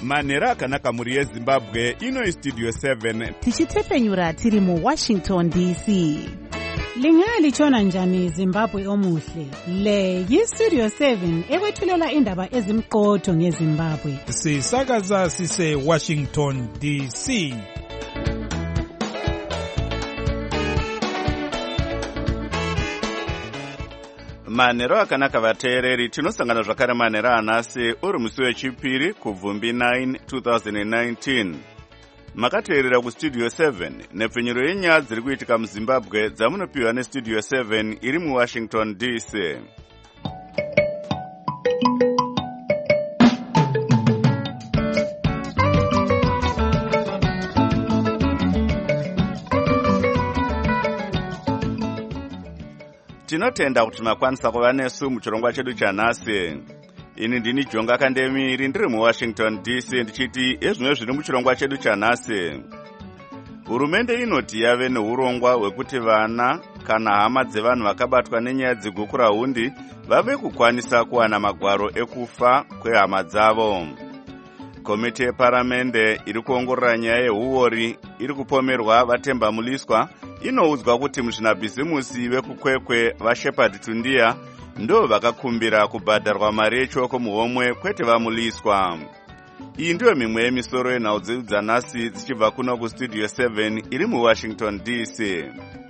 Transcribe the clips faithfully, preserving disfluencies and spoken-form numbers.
manhero akanaka mhuri yezimbabwe. Ino Studio seven tichitefenyura tiri muWashington D C. Lingalitshona njani Zimbabwe omuhle? Le yiStudio seven ekwethulela indaba ezimqotho ngeZimbabwe. Sisakaza sise Washington D C. manhero akanaka vateereri, tinosangana zvakare manhero anhasi uri musi wechipiri kubvumbi nine twenty nineteen. Makateerera kuStudio seven nepfenyuro yenyaya dziri kuitika muZimbabwe dzamunopiwa neStudio seven iri muWashington D C. Tinotenda kuti makwanisa kuva nesu muchirongwa chedu chanhasi. Ini ndini Jonga Kandemiri ndiri muWashington D C ndichiti ezvimwe zviri muchirongwa chedu chanhasi. Hurumende inoti yave neurongwa hwekuti vana kana hama dzevanhu vakabatwa nenyaya dzegukura hundi vave kukwanisa kuwana magwaro ekufa kwehama dzavo. Komiti yeparamende iri kuongorora nyaya yehuori iri kupomerwa vatemba muliswa inoudzwa kuti muzvinabhizimusi vekukwekwe vaShepherd Tundia ndo vakakumbira kubhadharwa mari yechoko muhomwe kwete vamuliswa. Iyi ndiyo mimwe yemisoro yenhau dzedu dzanhasi dzichibva kuno kuStudio seven iri muWashington D C.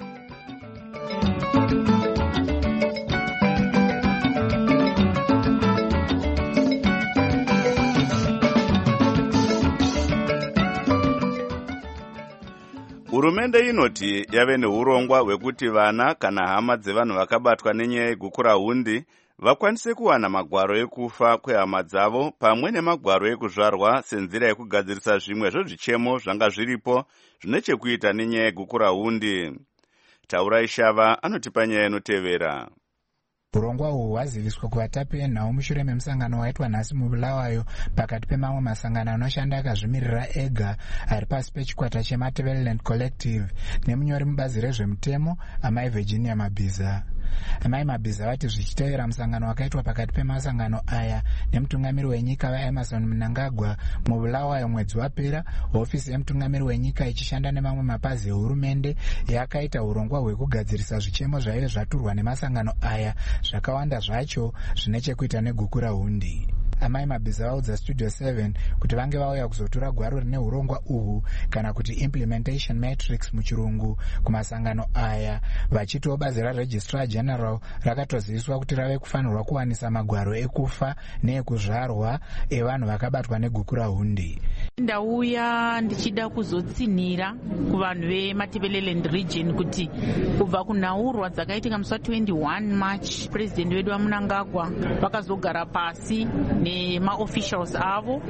Hurumende inoti yave neurongwa hwekuti vana kana hama dzevanhu vakabatwa nenyaya yegukura hundi vakwanise kuwana magwaro ekufa kwehama dzavo pamwe nemagwaro ekuzvarwa senzira yekugadzirisa zvimwe zvezvichemo zvanga zviripo zvine chekuita nenyaya yegukura hundi. Taura Ishava anotipa nyaya inotevera. Urongwa uhu hwaziviswa kuvatapi venhau mushure memusangano waitwa nhasi muBulawayo pakati pemamwe masangano anoshanda akazvimirira ega ari pasi pechikwata cheMatabeleland Collective nemunyori mubazi rezvemutemo amai Virginia Mabhiza. Amai Mabhiza vati zvichitevera musangano wakaitwa pakati pemasangano aya nemutungamiri wenyika vaEmerson Mnangagwa muBulawayo mwedzi wapera, hofisi yemutungamiri wenyika ichishanda nemamwe mapazi ehurumende yakaita urongwa hwekugadzirisa zvichemo zvaive zvaturwa nemasangano aya, zvakawanda zvacho zvine chekuita negukura hundi. Amai Mabhiza vaudza Studio seven kuti vange vauya kuzotora gwaro rine urongwa uhu kana kuti implementation matrix muchirungu kumasangano aya, vachitiwo bazi raRegistrar General rakatoziviswa kuti rave kufanirwa kuwanisa magwaro ekufa neekuzvarwa evanhu vakabatwa negukura hundi. Ndauya ndichida kuzotsinira kuvanhu veMatabeleland region kuti kubva kunhaurwa dzakaitika musi twenty-one March president wedu waMnangagwa vakazogara pasi nemaofficials avo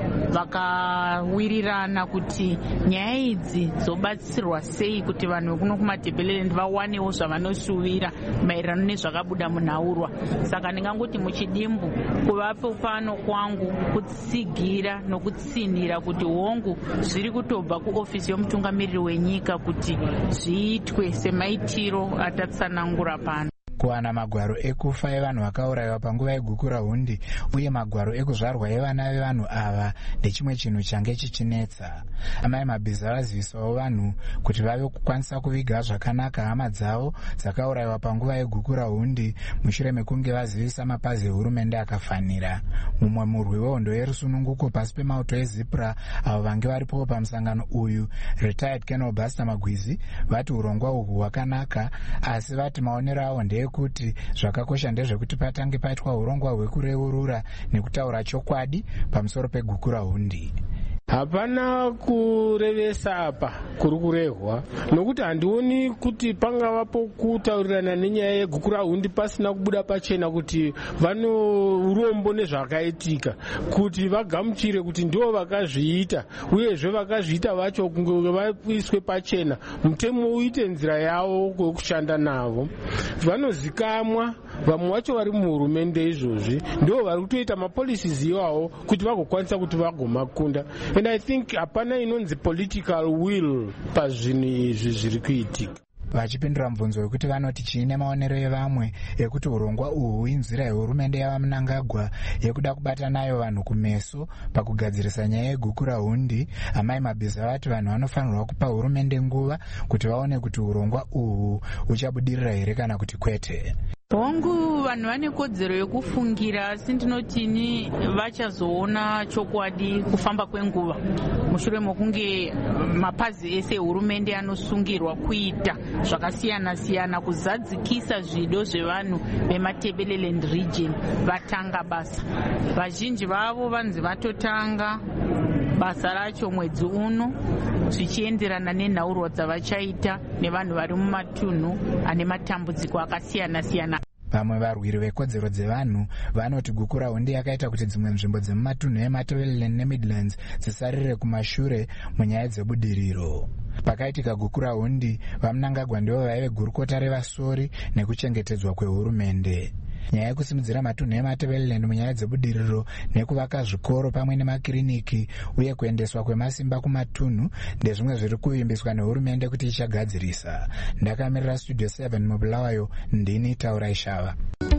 vakawirirana kuti nyaya idzi dzobatsirwa sei kuti vanhu vekuno kuMatabeleland vawanewo zvavanosuvira maererano nezvakabuda munhaurwa. Saka ndingangoti muchidimbu kuvapo pano kwangu kutsigira nokutsinira kuti hongu zviri kutobva kuofisi yomutungamiriri wenyika kuti zviitwe semaitiro atatsanangura pano. Kuwana magwaro ekufa evanhu vakaurayiwa panguva yegukura hundi uye magwaro ekuzvarwa evana vevanhu ava ndechimwe chinhu change chichinetsa. Amai Mabhiza vazivisawo vanhu kuti vave kukwanisa kuviga zvakanaka hama dzavo dzakaurayiwa panguva yegukura hundi mushure mekunge vazivisa mapazi ehurumende akafanira. Mumwe murwi wehondo yerusununguko pasi pemauto eZipra avo vange varipo pamusangano uyu, retired Colonel Buster Magwizi, vati urongwa uhu hwakanaka, asi vati maonero avo ndeye kuti zvakakosha ndezvekuti patange paitwa urongwa hwekureurura nekutaura chokwadi pamusoro pegukura hundi. Hapana kurevesa apa kuri kurehwa nokuti handioni kuti pangavapo kutaurirana nenyaya yegukura hundi pasina kubuda pachena kuti vano urombo nezvakaitika, kuti vagamuchire kuti ndivo vakazviita uyezve vakazviita vacho kunge vaiswe pachena, mutemo uite nzira yavo kwekushanda navo. Vanozikamwa vamwe vacho vari muhurumende izvozvi ndivo vari kutoita mapolicies iwawo kuti vagokwanisa kuti vagomakunda. And I think hapana inonzi political will pazvinhu izvi zviri kuitika. vachipindura mubvunzo wekuti vanoti chiine maonero evamwe ekuti urongwa uhu inzira yehurumende yavaMnangagwa yekuda kubata nayo vanhu kumeso pakugadzirisa nyaya yeguku rahundi. Amai Mabhiza vati vanhu vanofanirwa kupa hurumende nguva kuti vaone kuti urongwa uhu uchabudirira here kana kuti kwete. Hongu vanhu vane kodzero yekufungira, asi ndinotini vachazoona chokwadi kufamba kwenguva mushure mokunge mapazi ese ehurumende anosungirwa kuita zvakasiyana siyana kuzadzikisa zvido zvevanhu veMatabeleland region vatanga basa. Vazhinji vavo vanzi vatotanga basa racho mwedzi uno zvichienderana nenhaurwa dzavachaita nevanhu vari mumatunhu ane matambudziko akasiyana siyana. Vamwe varwiri vekodzero dzevanhu vanoti guku rahundi yakaita kuti dzimwe nzvimbo dzemumatunhu eMatabeleland neMidlands dzisarire kumashure munyaya dzebudiriro. Pakaitika guku rahundi, vaMnangagwa ndivo vaive gurukota revasori nekuchengetedzwa kwehurumende. Nyaya yekusimudzira matunhu eMatabeleland munyaya dzebudiriro nekuvaka zvikoro pamwe nemakiriniki uye kuendeswa kwemasimba kumatunhu ndezvimwe zviri kuvimbiswa nehurumende kuti ichagadzirisa. Ndakamirira Studio seven muBulawayo, ndini Taurai Shava.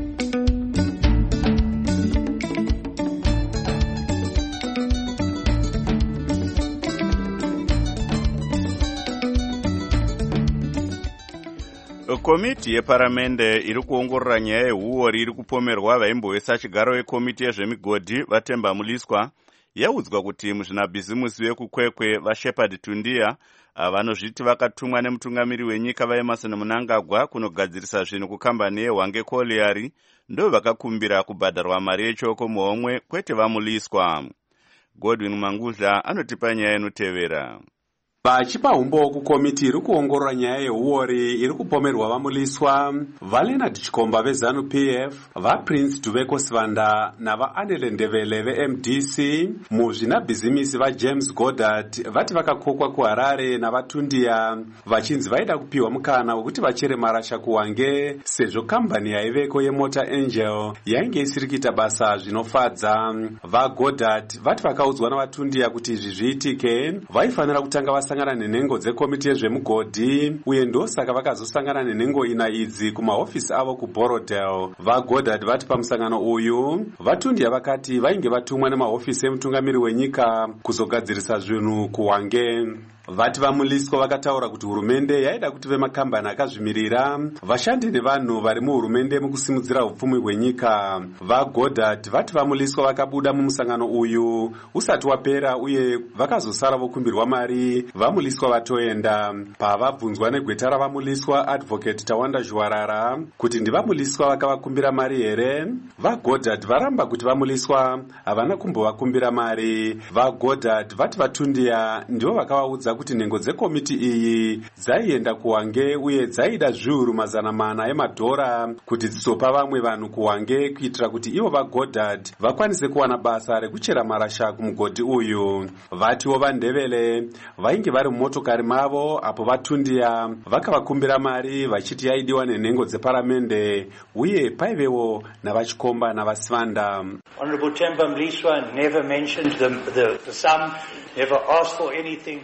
Komiti yeparamende iri kuongorora nyaya yehuori iri kupomerwa vaimbowesa chigaro wekomiti yezvemigodhi Vatemba Muliswa yaudzwa kuti muzvinabhizimusi vekukwekwe vaShepherd Tundia vanozviti vakatumwa nemutungamiri wenyika vaEmmerson Mnangagwa kunogadzirisa zvinhu kukambani yeHwange Colliery ndo vakakumbira kubhadharwa mari yechoko muhomwe kwete vaMuliswa. Godwin Mangudla anotipa nyaya inotevera. Vachipa umbo kukomiti iri kuongorora nyaya yehuori iri kupomerwa vaMuliswa, vaLeonard Chikomba veZanu P F, vaPrince Duveko Sivanda navaAnele Ndebele veM D C, muzvinabhizimisi vaJames Goddard vati vakakokwa kuHarare navaTundia vachinzi vaida kupiwa mukana wekuti vachere marasha kuHwange sezvo kambani yaiveko yeMotor Angel yainge isiri kuita basa zvinofadza. VaGoddard vati vakaudzwa navaTundia kuti izvi zviitike vaifanira kutanga vasa sangana nenhengo dzekomiti yezvemugodhi uye ndosaka vakazosangana nenhengo ina idzi kumahofisi avo kuBorodale. VaGoddard vati pamusangano uyu vaTundia vakati vainge vatumwa nemahofisi emutungamiri wenyika kuzogadzirisa zvinhu kuHwange. Vati vaMuliswa vakataura kuti hurumende yaida kuti vemakambani akazvimirira vashande nevanhu vari muhurumende mukusimudzira upfumi hwenyika. VaGoddard vati vaMuliswa vakabuda mumusangano uyu usati wapera uye vakazosara vokumbirwa mari vaMuliswa vatoenda. Pavabvunzwa negweta ravaMuliswa Advocate Tawanda Zhuwarara kuti ndivaMuliswa vakavakumbira mari here, VaGoddard varamba kuti vaMuliswa havana kumbovakumbira mari. VaGoddard vati vaTundia ndivo vakavaudza kuti nhengo dzekomiti iyi dzaienda kuHwange uye dzaida zviuru mazana mana emadhora kuti dzizopa vamwe vanhu kuHwange kuitira kuti ivo vaGoddard vakwanise kuwana basa rekuchera marasha kumugodhi uyu. Vatiwo vaNdebele vainge vari mumotokari mavo apo vaTundia vakavakumbira mari vachiti yaidiwa nenhengo dzeparamende uye paivewo navaChikomba navaSivanda. Honorable Temba Muliswa never mentioned the, the, the sum, never asked for anything.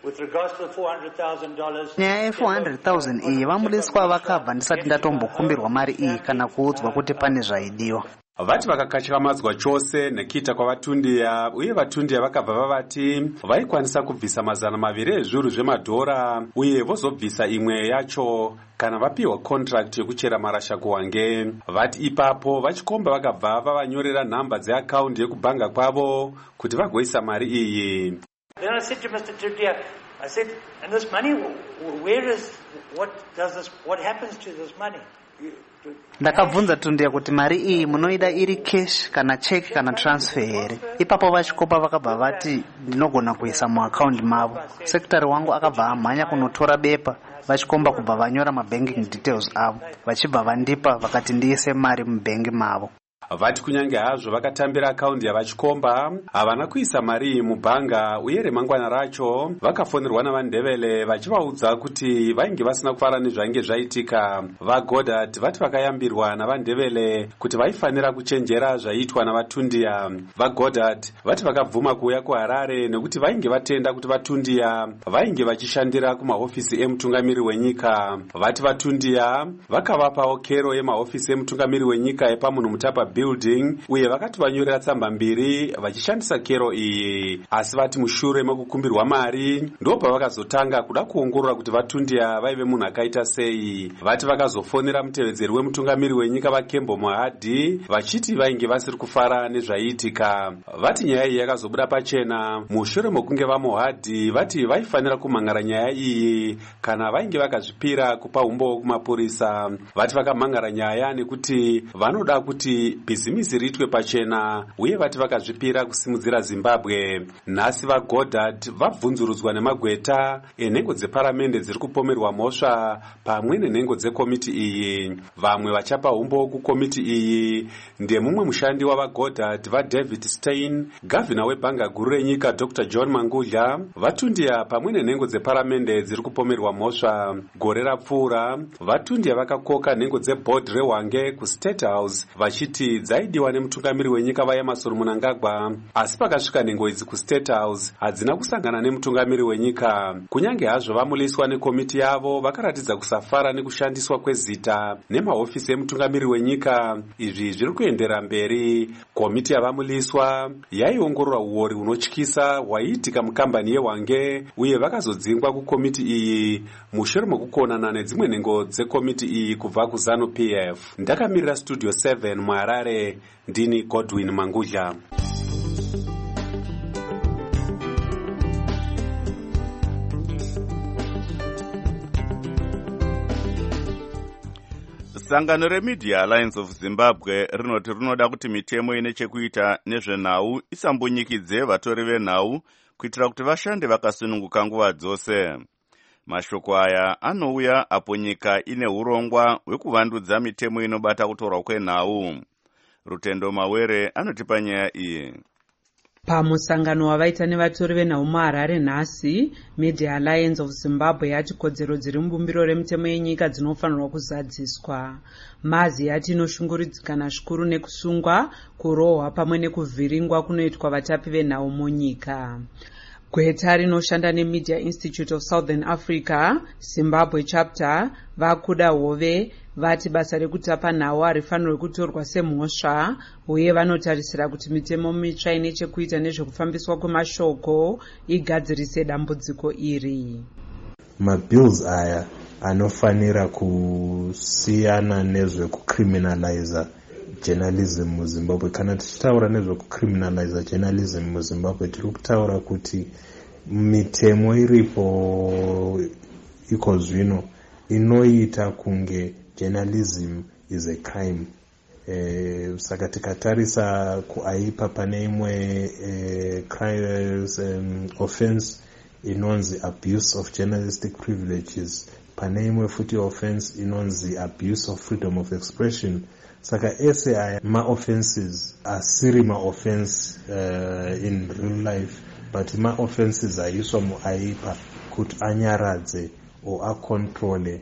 Nyaya ye-four hundred thousand iyi vaMuliswa vakabva ndisati ndatombokumbirwa mari iyi kana kuudzwa kuti pane zvaidiwa. Vati vakakatyamadzwa chose nekuita kwavaTundia uye vaTundia vakabva vavati vaikwanisa kubvisa mazana maviri ezviuru zvemadhora uye vozobvisa imwe yacho kana vapiwa contract yekuchera marasha kuHwange. Vati ipapo vaChikomba vakabva vavanyorera nhamba dzeakaundi yekubhanga kwavo kuti vagoisa mari iyi. Then I said to Mister Tundia, I said, and this money, where is, what does this, what happens to this money? Ndakabvunza Tundia kuti mari iyi munoida iri cash kana check kana transfer here. Ipapo vaChikomba vakabva vati ndinogona kuisa muaccount mavo. Sekretary wangu akabva amhanya kunotora bepa vaChikomba kubva vanyora mabanking details avo vachibva vandipa vakati ndiise mari mubank mavo. vati kunyange hazvo vakatambira akaundi yavachikomba havana kuisa mari mubhanga, uye remangwana racho vakafonerwa navandevele vachivaudza kuti vainge vasina kufara nezvainge zvaitika. VaGoddard vati vakayambirwa navandevele kuti vaifanira kuchenjera zvaiitwa navatundiya. VaGoddard vati vakabvuma kuuya kuHarare nekuti vainge vatenda kuti vatundiya vainge vachishandira kumahofisi emutungamiri wenyika. Vati vatundiya vakavapawo kero yemahofisi emutungamiri wenyika epamunhu mutapa building, uye vakati vanyorera tsamba mbiri vachishandisa kero iyi. Asi vati mushure mekukumbirwa mari ndobva vakazotanga kuda kuongorora kuti vatundiya vaive munhu akaita sei. Vati vakazofonera mutevedzeri wemutungamiri wenyika vaKembo Mohadi vachiti vainge vasiri kufara nezvaiitika. Vati nyaya iyi yakazobuda pachena mushure mekunge vaMohadi vati vaifanira kumhangara nyaya iyi kana vainge vakazvipira kupa umbo kumapurisa. Vati vakamhangara nyaya nekuti vanoda kuti bhizimisi riitwe pachena, uye vati vakazvipira kusimudzira Zimbabwe. Nhasi vaGoddard vabvunzurudzwa nemagweta enhengo dzeparamende dziri kupomerwa mhosva pamwe nenhengo dzekomiti iyi. Vamwe vachapa umbo kukomiti iyi ndemumwe mushandi wavaGoddard vaDavid Stein, gavhina webhanga guru renyika Doctor John Mangudla, vatundiya pamwe nenhengo dzeparamende dziri kupomerwa mhosva. Gore rapfuura vatundiya vakakoka nhengo dzebhodhi reHwange kuState House vachiti dzaidiwa nemutungamiri wenyika vaEmmerson Mnangagwa, asi pakasvika nhengo idzi kuState House hadzina kusangana nemutungamiri wenyika. Kunyange hazvo vamuliswa nekomiti yavo vakaratidza kusafara nekushandiswa kwezita nemahofisi emutungamiri wenyika, izvi zviri kuendera mberi. Komiti yavamuliswa yaiongorora uori hunotyisa hwaiitika mukambani yeHwange, uye vakazodzingwa kukomiti iyi mushure mekukonana nedzimwe nhengo dzekomiti iyi kubva kuZanu-P F. Ndakamirira Studio seven muHarare, ndini Godwin Mangudla. Sangano reMedia Alliance of Zimbabwe rinoti rinoda kuti mitemo ine chekuita nezvenhau isambonyikidze vatori venhau kuitira kuti vashande vakasununguka nguva dzose. Mashoko aya anouya apo nyika ine urongwa hwekuvandudza mitemo inobata kutorwa kwenhau. Rutendo Mawere anotipa nyaya iyi. Pamusangano wavaita nevatori venhau muHarare nhasi, Media Alliance of Zimbabwe yati kodzero dziri mubumbiro remitemo yenyika dzinofanirwa kuzadziswa. Mazi yati inoshunguridzikana zvikuru nekusungwa, kurohwa pamwe nekuvhiringwa kunoitwa vatapi venhau munyika. Gweta rinoshanda neMedia Institute of Southern Africa, Zimbabwe chapter, vakuda hove vati basa rekutapa nhau harifanirwe kutorwa semhosva, uye vanotarisira kuti mitemo mitsva ine chekuita nezvekufambiswa kwemashoko igadzirise dambudziko iri. Mabills aya anofanira kusiyana nezvekucriminaliza journalism muZimbabwe. Kana tichitaura nezvekucriminaliza journalism muZimbabwe, tiri kutaura kuti mitemo iripo iko zvino inoita kunge journalism is a crime. E, saka tikatarisa kuaipa pane imwe e, crimes um, offense inonzi abuse of journalistic privileges, pane imwe futi offense inonzi abuse of freedom of expression. Saka ese aya ma-offenses asiri ma-offense uh, in real life, but ma-offenses aiswa muaipa kuti anyaradze o akontrole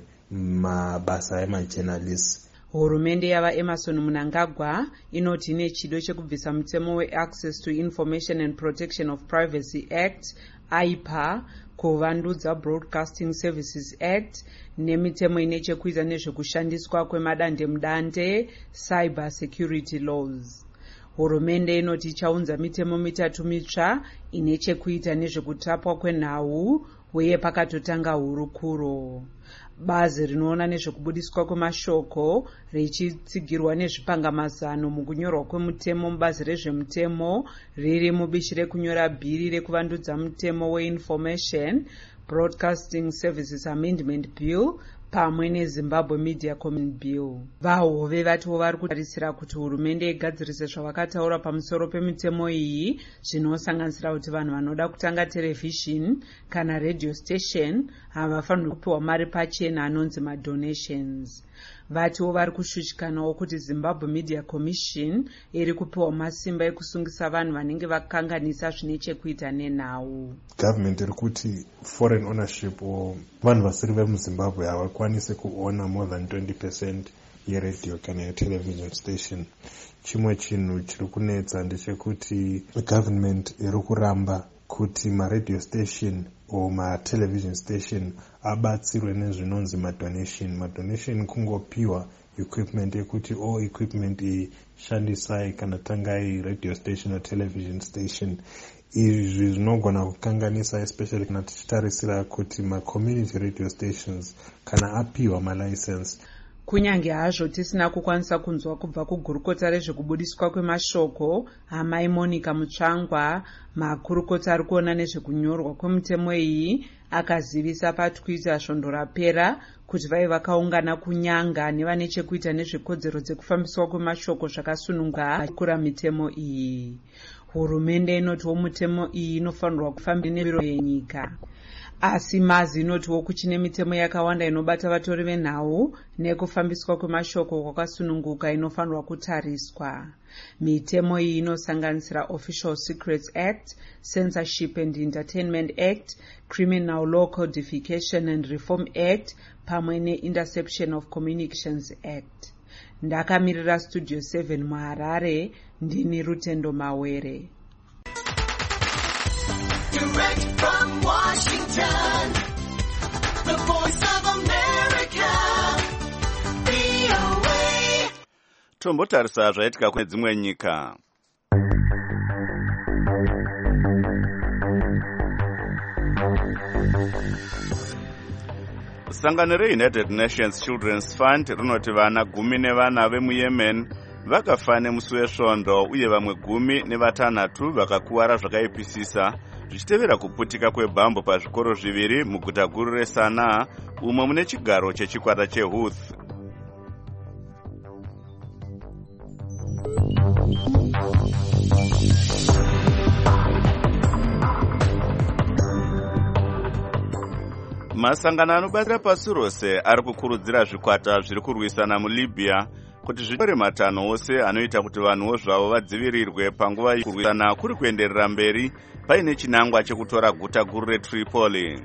mabasa emajournalists. Hurumende yavaEmmerson Mnangagwa inoti ine chido chekubvisa mutemo we-Access to Information and Protection of Privacy Act, A I P A, kuvandudza Broadcasting Services Act, nemitemo ine chekuita nezvekushandiswa kwemadandemudande, cyber security laws. Hurumende inoti ichaunza mitemo mitatu mitsva ine chekuita nezvekutapwa kwenhau, uye pakatotanga hurukuro. Bazi rinoona nezvekubudiswa kwemashoko richitsigirwa nezvipangamazano mukunyorwa kwemutemo mubazi rezvemutemo riri mubishi rekunyora bhiri rekuvandudza mutemo weInformation Broadcasting Services Amendment Bill pamwe neZimbabwe Media Common Bill. Vahove vatiwo vari kutarisira kuti hurumende igadzirise zvavakataura pamusoro pemitemo iyi, zvinosanganisira kuti vanhu vanoda kutanga televhishini kana radio station havafanirwi kupiwa mari pachena anonzi madonations. vatiwo vari kushushikanawo kuti Zimbabwe Media Commission iri kupiwa masimba ekusungisa vanhu vanenge vakanganisa zvine chekuita nenhau. Government iri kuti foreign ownership or vanhu vasiri vemuzimbabwe havakwanise kuona more than twenty percent yeredio kana yetelevision station. Chimwe chinhu chiri kunetsa ndechekuti government iri kuramba kuti maradio station or matelevision station abatsirwe nezvinonzi madonation. Madonation kungopiwa equipment yekuti o equipment ishandisai kana tangai radio station or television station. Izvi zvinogona kukanganisa especially kana tichitarisira kuti ma-community radio stations kana apiwa ma-license. Kunyange hazvo tisina kukwanisa kunzwa kubva kugurukota rezvekubudiswa kwemashoko amai Monica Mutsvangwa, makurukota ari kuona nezvekunyorwa kwemutemo iyi, akazivisa paTwitter svondo rapera kuti vai vakaungana kunyanga nevane chekuita nezvekodzero dzekufambiswa kwemashoko zvakasununga kura mitemo iyi. Hurumende inotiwo mutemo iyi inofanirwa kufambira nemiro yenyika. Asi mazi inotiwo kuchine mitemo yakawanda inobata vatori venhau nekufambiswa kwemashoko kwakasununguka inofanirwa kutariswa. Mitemo iyi inosanganisira Official Secrets Act, Censorship and Entertainment Act, Criminal Law Codification and Reform Act, pamwe neInterception of Communications Act. Ndakamirira Studio seven muHarare, ndini Rutendo Mawere. Direct from Washington, the voice of America, V O A. Tombotarisa zvaitika kune dzimwe nyika. Sangano reUnited Nations Children's Fund rinoti vana gumi nevana vemuYemen vakafa nemusi wesvondo uye vamwe gumi nevatanhatu vakakuwara zvakaipisisa zvichitevera kuputika kwebhambo pazvikoro zviviri muguta guru reSanaa umo mune chigaro chechikwata cheHouthi. Masangano anobatsira pasi rose ari kukurudzira zvikwata zviri kurwisana muLibya kuti zvitore matano ose anoita kuti vanhuwo zvavo vadzivirirwe panguva kurwisana kuri kuenderera mberi paine chinangwa chekutora guta guru reTripoli.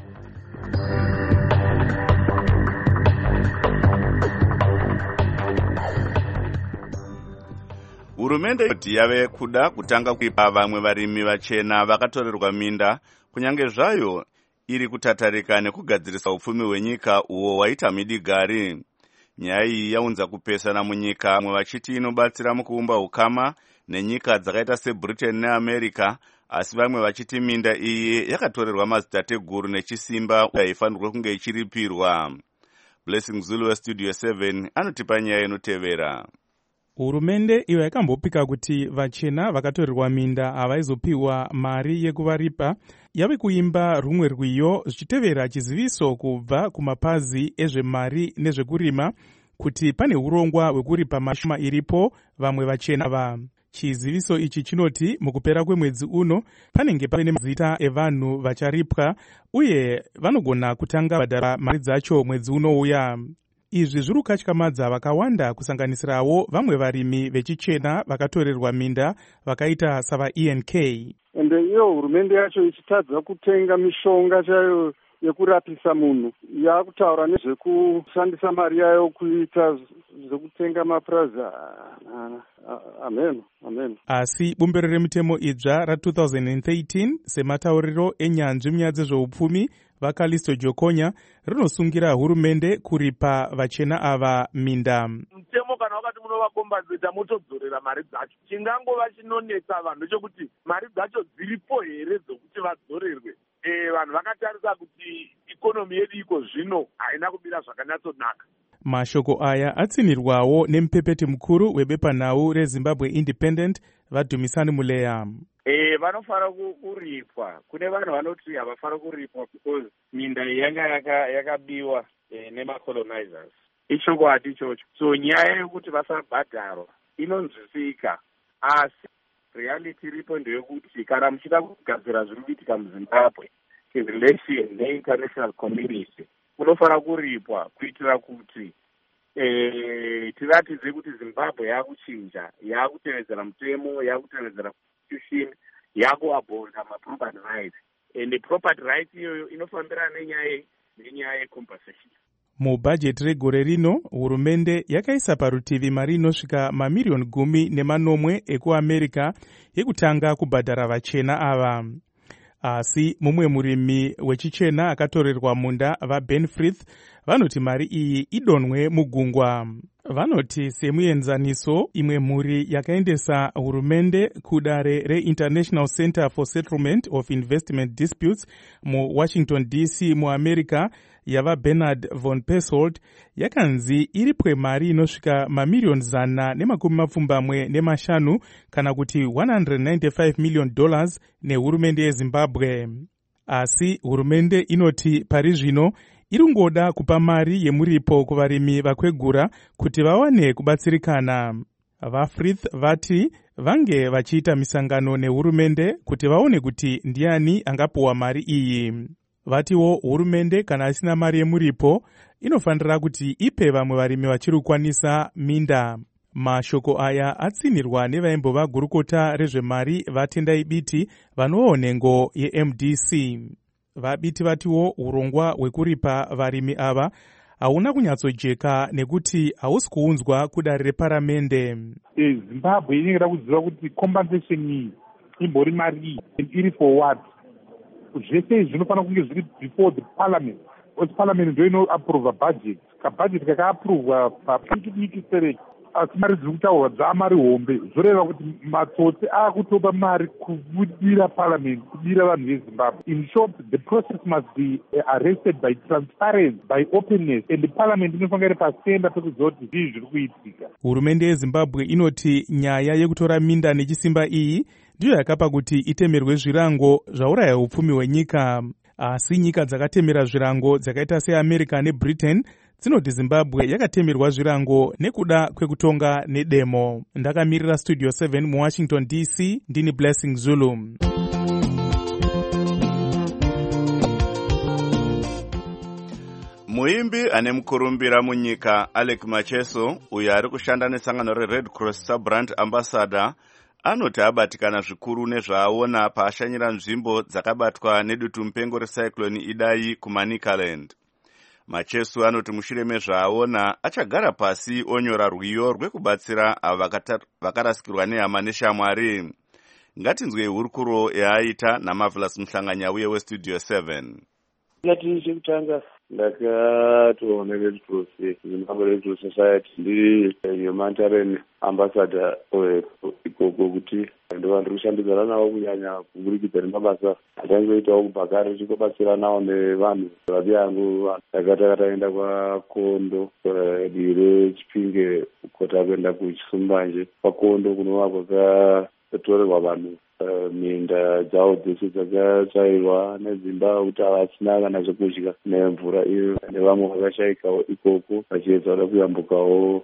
Hurumende inoti yave kuda kutanga kuipa vamwe varimi vachena vakatorerwa minda kunyange zvayo iri kutatarika nekugadzirisa upfumi hwenyika uwo waita midigari. Nyaya iyi yaunza kupesana munyika, vamwe vachiti inobatsira mukuumba ukama nenyika dzakaita seBritain neAmerica, asi vamwe vachiti minda iyi yakatorerwa madzitateguru nechisimba uye haifanirwe kunge ichiripirwa. Blessing Zulu weStudio seven anotipa nyaya inotevera. Hurumende iyo yakambopika kuti vachena vakatorerwa minda havaizopiwa mari yekuvaripa yave kuimba rumwe rwiyo zvichitevera chiziviso kubva kumapazi ezvemari nezvekurima kuti pane urongwa hwekuripa mashoma iripo vamwe vachena va. Chiziviso ichi chinoti mukupera kwemwedzi uno panenge pane mazita evanhu vacharipwa uye vanogona kutanga badara mari dzacho mwedzi unouya. Izvi zviri kukatyamadza vakawanda kusanganisirawo vamwe varimi vechichena vakatorerwa minda vakaita savaE N K. Ende iyo hurumende yacho ichitadza kutenga mishonga chayo yekurapisa munhu yakutaura nezvekushandisa mari yayo kuita zvekutenga mapurazi. Amen, amen. Asi bumbiro remitemo idzva ra-twenty thirteen sematauriro enyanzvi munyaya dzezveupfumi vaKalisto Jokonya rinosungira hurumende kuripa vachena ava minda. Mutemo kana wakati munovakombadzeta motodzorera mari dzacho, chingangova chinonetsa vanhu chokuti mari dzacho dziripo here dzokuti vadzorerwe. E, vanhu vakatarisa kuti ikonomi yedu iko zvino haina kumira zvakanyatsonaka. Mashoko aya atsinirwawo nemupepeti mukuru webepanhau reZimbabwe Independent vaDumisani Muleya. Eh, vanofara kuripwa. Kune vanhu vanoti havafara kuripwa because minda yanga yakabiwa eh, nemacolonizers. Ichokwadi ichocho. So nyaya yekuti vasabhadharwa inonzwisika. Asi reality iripo ndeyekuti kana muchida kugadzira zviri kuitika muZimbabwe in relation neinternational community munofara kuripwa kuitira kuti eh, tiratidze kuti zimbabwe yakuchinja, yakutevedzera mutemo, yakutevedzera constitution, yakuabolda maproperty rights, and property rights iyoyo inofambirana nenyaya nenyaya yecompensation. Mubhajeti regore rino, hurumende yakaisa parutivi mari inosvika mamiriyoni gumi nemanomwe ekuamerica yekutanga kubhadhara vachena ava. Asi mumwe murimi wechichena akatorerwa munda vaBen Frith vanoti mari iyi idonwe mugungwa. Vanoti semuenzaniso, imwe mhuri yakaendesa hurumende kudare reInternational Center for Settlement of Investment Disputes muWashington D C muAmerica yava Bernard von Pesselt yakanzi iripwe mari inosvika mamiriyoni zana nemakumi mapfumbamwe nemashanu kana kuti one hundred ninety-five million dollars nehurumende yeZimbabwe. Asi hurumende inoti pari zvino iringoda kupa mari yemuripo kuvarimi vakwegura kuti vawane kubatsirikana. VaFrith vati vange vachiita misangano nehurumende kuti vaone kuti ndiani angapuwa mari iyi. Vatiwo hurumende kana asina mari yemuripo inofanira kuti ipe vamwe varimi vachiri kukwanisa minda. Mashoko aya atsinirwa nevaimbova gurukota rezvemari vaTendai Biti vanovawo nhengo yeM D C. VaBiti vatiwo urongwa hwekuripa varimi ava hauna kunyatsojeka nekuti hausi kuunzwa kudare reparamende. Zimbabwe inengera kuziva kuti compensation iyi imbori mari iri for what. Zvese izvi zvinofanira kunge zviri before the parliament. Because parliament ndio inoapprova budget. Kabudget kakaaprovwa padiki diki select. Asi mari dziri kutaurwa dzaamari hombe. Zvoreva kuti matsotsi akutopa mari kubudira parliament, kubudira vanhu veZimbabwe. In short, the process must be arrested by transparency, by openness, and the parliament inofanira iri pasenda pekuziva kuti zvii zviri kuitika. Hurumende yeZimbabwe inoti nyaya yekutora minda nechisimba iyi ndiyo yakapa kuti itemerwe zvirango zvauraya upfumi hwenyika. Asi nyika dzakatemera zvirango dzakaita seAmerica neBritain dzinoti Zimbabwe yakatemerwa zvirango nekuda kwekutonga nedemo. Ndakamirira Studio seven muWashington D C, ndini Blessing Zulu. Muimbi ane mukurumbira munyika Alec Macheso, uyo ari kushanda nesangano reRed Cross Sub-Brand Ambassador, anoti abatikana zvikuru nezvaaona paashanyira nzvimbo dzakabatwa nedutu mupengo recyclone Idai kuManicaland. Macheso anoti mushure mezvaaona achagara pasi onyora rwiyo rwekubatsira avo vakarasikirwa nehama neshamwari. Ngatinzwe hurukuro yaaita naMarvelous Muhlanganyauye weStudio seven. Ngati chekutanga ndakatoona Red Cross, Zimbabwe Red Cross Society, ndiri humanitarian ambassador ikoko kuti ndova ndiri kushandidzana navo kunyanya kuburikidza nemabasa atangoitawo kubhakare tichikobatsira nawo nevanhu vavi yangu takata taenda kwaKondo divi reChipinge kota kuenda kuChisumbanje. kwaKondo kunova kwakatorerwa vanhu minda dzavo dzese dzakatsvairwa nedzimba kuti havasina kana zvekudya nemvura iyo, nevamwe vakashaikawo ikoko vachiedza kuda kuyambukawo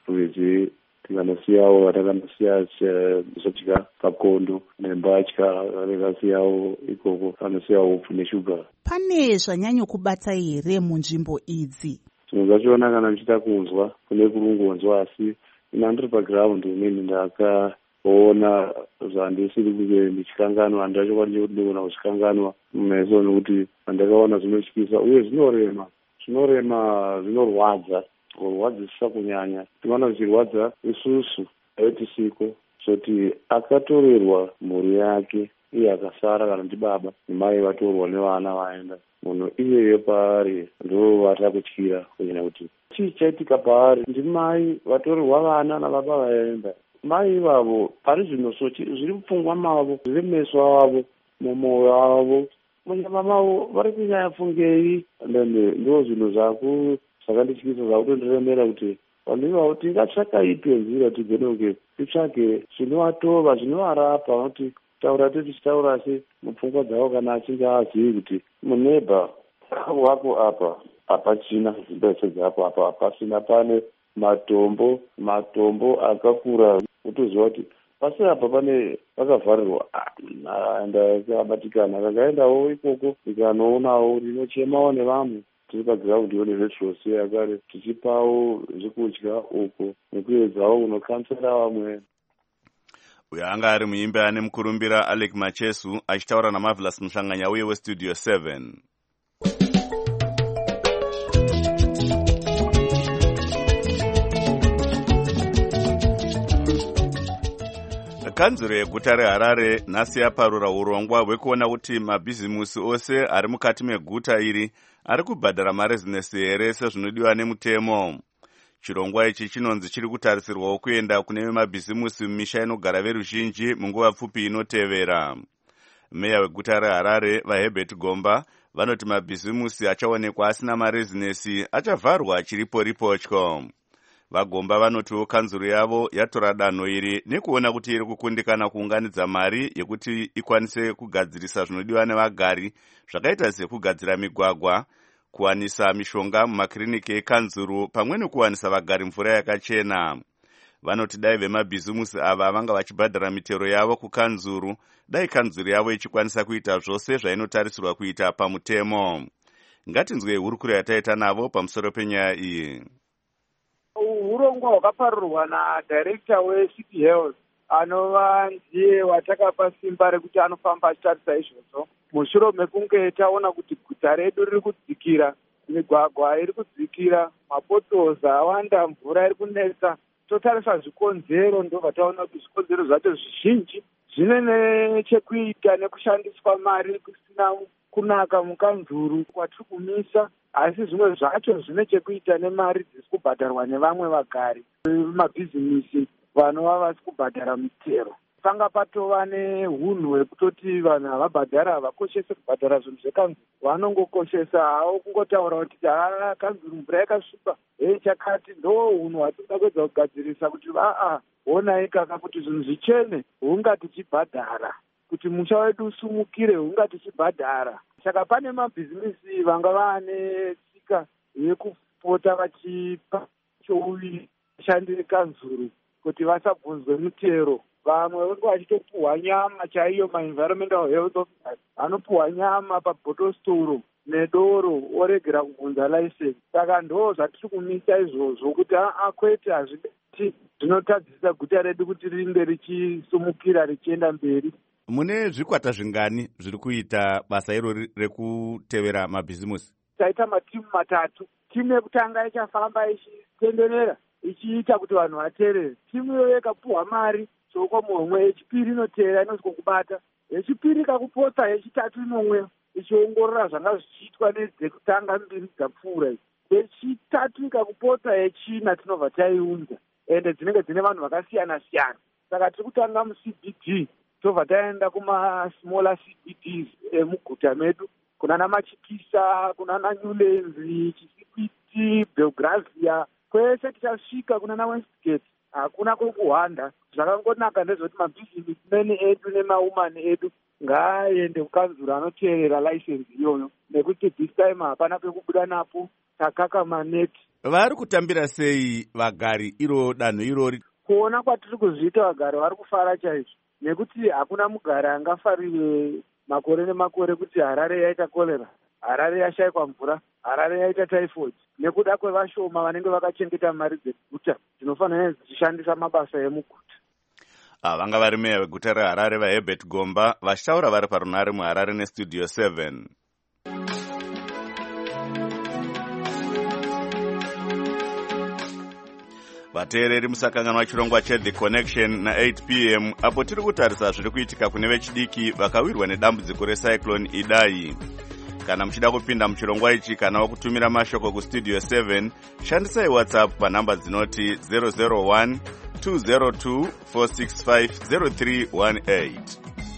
rwizi tikanosiyawo vatakanosiya zvokudya paKondo nembatya vakasiyawo ikoko vanosiyawo upfu neshuga. Pane zvanyanyokubatsa here munzvimbo idzi? Zvinhu zvachiona kana ndichida kunzwa kune kurungonzwa, asi ina ndiri paground inini ndaka ona zvandisiri kunge ndichikanganwa, ndachokwadi chekuti ndinogona kuchikanganwa mumeso nekuti handakaona zvinotyisa uye zvinorema zvinorema zvinorwadza, kurwadzisisa kunyanya. Tinoona zvichirwadza isusu aitisiko zoti akatorerwa mhuri yake iye akasara kana ndibaba nemai vatorwa nevana vaenda, munhu iyeyo paari ndo vatakutyira kunyanya kuti chii chaitika paari. Ndimai vatorerwa vana nababa vaenda, mai ivavo pari zvino sochi zviri mupfungwa mavo, zviri meso avo, mumwoyo wavo, munyama mavo vari kunyanya fungei. Ndo zvinhu zvaku zvakandityisa zvakutondiremera kuti vanhu ivavo tingatsvaka ipi nzira tigone titsvage zvinovatova zvinovarapa, kuti taura tichitaura se mupfungwa dzavo kana achinge azivi kuti muneba wako apa hapachina zimbese dzapo apa hapasina, pane matombo matombo akakura, kutoziva kuti pasi apa pane pakavharirwa. Ndakabatikana kakaendawo ikoko ndikanoonawo ndinochemawo nevamwe tiri pagiraundi yo neretrosi yakare tichipawo zvekudya uko nekuedzawo kunokansera vamwe. Uyo anga ari muimbi ane mukurumbira Alec Machesu achitaura naMarvelous Muhlanganya uye weStudio seven. Kanzuro yeguta reHarare nhasi yaparura urongwa hwekuona kuti mabhizimusi ose ari mukati meguta iri ari kubhadhara marezinesi here sezvinodiwa nemutemo. Chirongwa ichi chinonzi chiri kutarisirwawo kuenda kune mabhizimusi mumisha inogara veruzhinji munguva pfupi inotevera. Meya weguta reHarare vaHerbert Gomba vanoti mabhizimusi achaonekwa asina marezinesi achavharwa chiripo ripotyo. Vagomba vanotiwo kanzuro yavo yatora danho iri nekuona kuti iri kukundikana kuunganidza mari yekuti ikwanise kugadzirisa zvinodiwa nevagari zvakaita sekugadzira migwagwa, kuwanisa mishonga mumakiriniki ekanzuru pamwe nekuwanisa vagari mvura yakachena. Vanoti dai vemabhizimusi ava vanga vachibhadhara mitero yavo kukanzuru, dai kanzuru yavo ichikwanisa kuita zvose zvainotarisirwa kuita pamutemo. Ngatinzwe hurukuro yataita navo pamusoro penyaya iyi. Urongwa hwakaparurwa nadirector weCity Health anova ndiye watakapa simba rekuti anofamba achitarisa izvozvo. Mushure mekunge taona kuti guta redu riri kudzikira, migwagwa iri kudzikira, mapotozi awanda, mvura iri kunetsa, totarisa zvikonzero ndobva taona kuti zvikonzero zvacho zvizhinji zvine nechekuita nekushandiswa mari kusina kunaka mukanzuru kwatiri kumisa, asi zvimwe zvacho zvine chekuita nemari dzisi kubhadharwa nevamwe vagari vemabhizimisi vanova vasi kubhadhara mitero. Panga patova neunhu hwekutoti vanhu havabhadhara havakoshese kubhadhara zvinhu zvekanzuru, vanongokoshesa havo kungotaura kuti haa kanzuru mvura yakasviba, hei chakati, ndo unhu hwatinoda kuedza kugadzirisa kuti aa honai kaka kuti zvinhu zvichene hunga tichibhadhara, kuti musha wedu usumukire hunga tichibhadhara. Saka pane mabhizimisi vanga vaane tsika yekupota vachipa chouviri vashandiri kanzuru kuti vasabvunzwe mitero. Vamwe vanenge vachitopuhwa nyama chaiyo, maenvironmental health officers vanopuhwa nyama pabhotostoro nedoro oregera kubvunza license. Saka ndo zvatiri kumisa izvozvo kuti aa kwete hazvideti zvinotadzisa guta redu kuti ringe richisumukira richienda mberi. Mune zvikwata zvingani zviri kuita basa iro rekutevera mabhizimusi? Taita matimu matatu. Timu yekutanga ichafamba ichitenderera ichiita kuti vanhu vateerere. Timu iyoyo ikapuhwa mari soko mumwe, yechipiri inoteera inosvika kubata, yechipiri ikakuposa, yechitatu inomwe ichiongorora zvanga zvichiitwa nedzekutanga mbiri dzapfuura, yechitatu ikakuposa, yechina tinobva taiunza, ende dzinenge dzine vanhu vakasiyana siyana. Saka tiri kutanga muC B D tobva taenda kumasmaller C B Ds emuguta medu, kunana Machikisa, kunana Newlands, Chisipiti, Belgravia, kwese tichasvika kunana Westgate. Hakuna kokuhwanda. Zvakangonaka ndezvekuti mabhizinesi meni edu nemaumani edu ngaaende kukanzuru anoteerera license iyoyo, nekuti this time hapana pekubuda napo, takaka neti. Vari kutambira sei vagari iro danho irori? Kuona kwatiri kuzviita vagari vari kufara chaizvo, nekuti hakuna mugari angafarire makore nemakore kuti Harare yaita kolera, Harare yashayikwa mvura, Harare yaita typhoid. Nekuda kwevashoma vanenge vakachengeta mari dzeguta, dzinofanira dzichishandisa mabasa emuguta. Vanga vari meya weguta reHarare vaHerbert Gomba vachitaura vari parunare muHarare neStudio seven. Vateereri musakanganwa chirongwa cheThe Connection na eight p m apo tiri kutarisa zviri kuitika kune vechidiki vakawirwa nedambudziko recyclone Idai. Kana muchida kupinda muchirongwa ichi kana wakutumira mashoko kuStudio seven, shandisai WhatsApp panhamba dzinoti zero zero one two zero two four six five zero three one eight.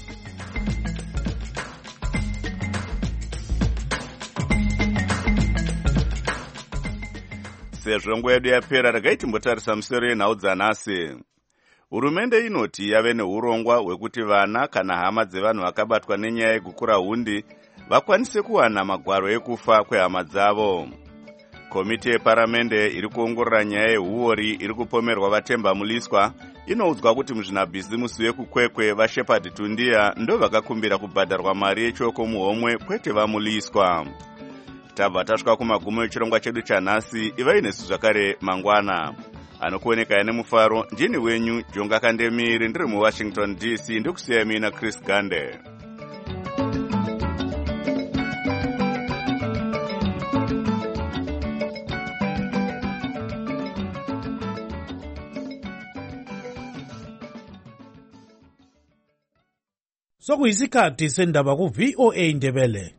Sezvo nguva yedu yapera, regai timbotarisa musoro yenhau dzanhasi. Hurumende inoti yave neurongwa hwekuti vana kana hama dzevanhu vakabatwa nenyaya yekukura hundi vakwanise kuwana magwaro ekufa kwehama dzavo. Komiti yeparamende iri kuongorora nyaya yehuori iri kupomerwa vatemba muliswa inoudzwa kuti muzvinabhizimusi vekukwekwe vaShepherd Tundia ndo vakakumbira kubhadharwa mari yechoko muhomwe kwete vamuliswa. tabva tasvika kumagumo echirongwa chedu chanhasi. ivai nesu zvakare mangwana. Anokuoneka nemufaro ndini wenyu Jonga Kandemiri, ndiri muWashington D C, ndikusiyai mina Chris Gande. Sokuyisikhathi sendaba ku V O A Ndebele.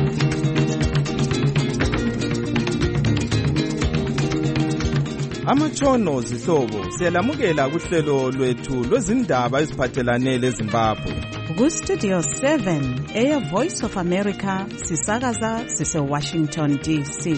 Amatshono zihlobo siyalamukela kuhlelo lwethu lwezindaba eziphathelane leZimbabwe. Ku Studio seven eya Voice of America sisakaza sise Washington D C.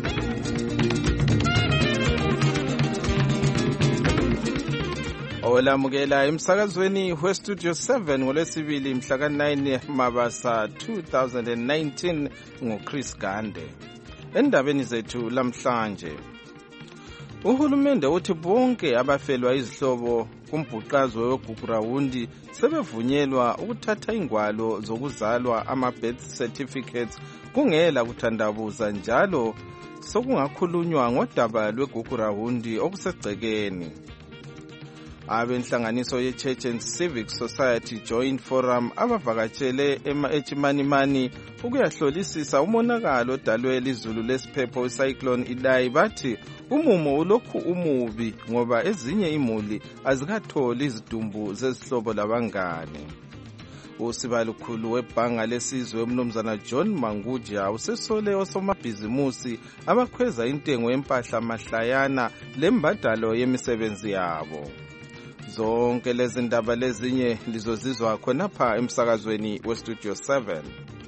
Olamukela emsakazweni we Studio seven ngolwesibili mhla ka nine Mabasa two thousand nineteen ngoChris Gande. Endabeni zethu lamhlanje, uhulumende uthi bonke abafelwa izihlobo kumbhuqazwe weGugurawundi sebevunyelwa ukuthatha ingwalo zokuzalwa ama-birth certificates kungela kuthandabuza, njalo sokungakhulunywa ngodaba lweGugurawundi okusegcekeni. Abenhlanganiso ye-Church and Civic Society Joint Forum abavakatshele eChimanimani ukuyahlolisisa umonakalo odalwe lizulu lesiphepho icyclone Idai bathi umumo ulokhu umubi ngoba ezinye imuli azikatholi izidumbu zezihlobo labangane. Usibalukhulu webhanga lesizwe umnumzana John Manguja usesole osomabhizimusi abakhweza intengo yempahla mahlayana lembadalo yemisebenzi yabo. Zonke lezi ndaba lezinye lizozizwa khonapha emsakazweni we Studio seven.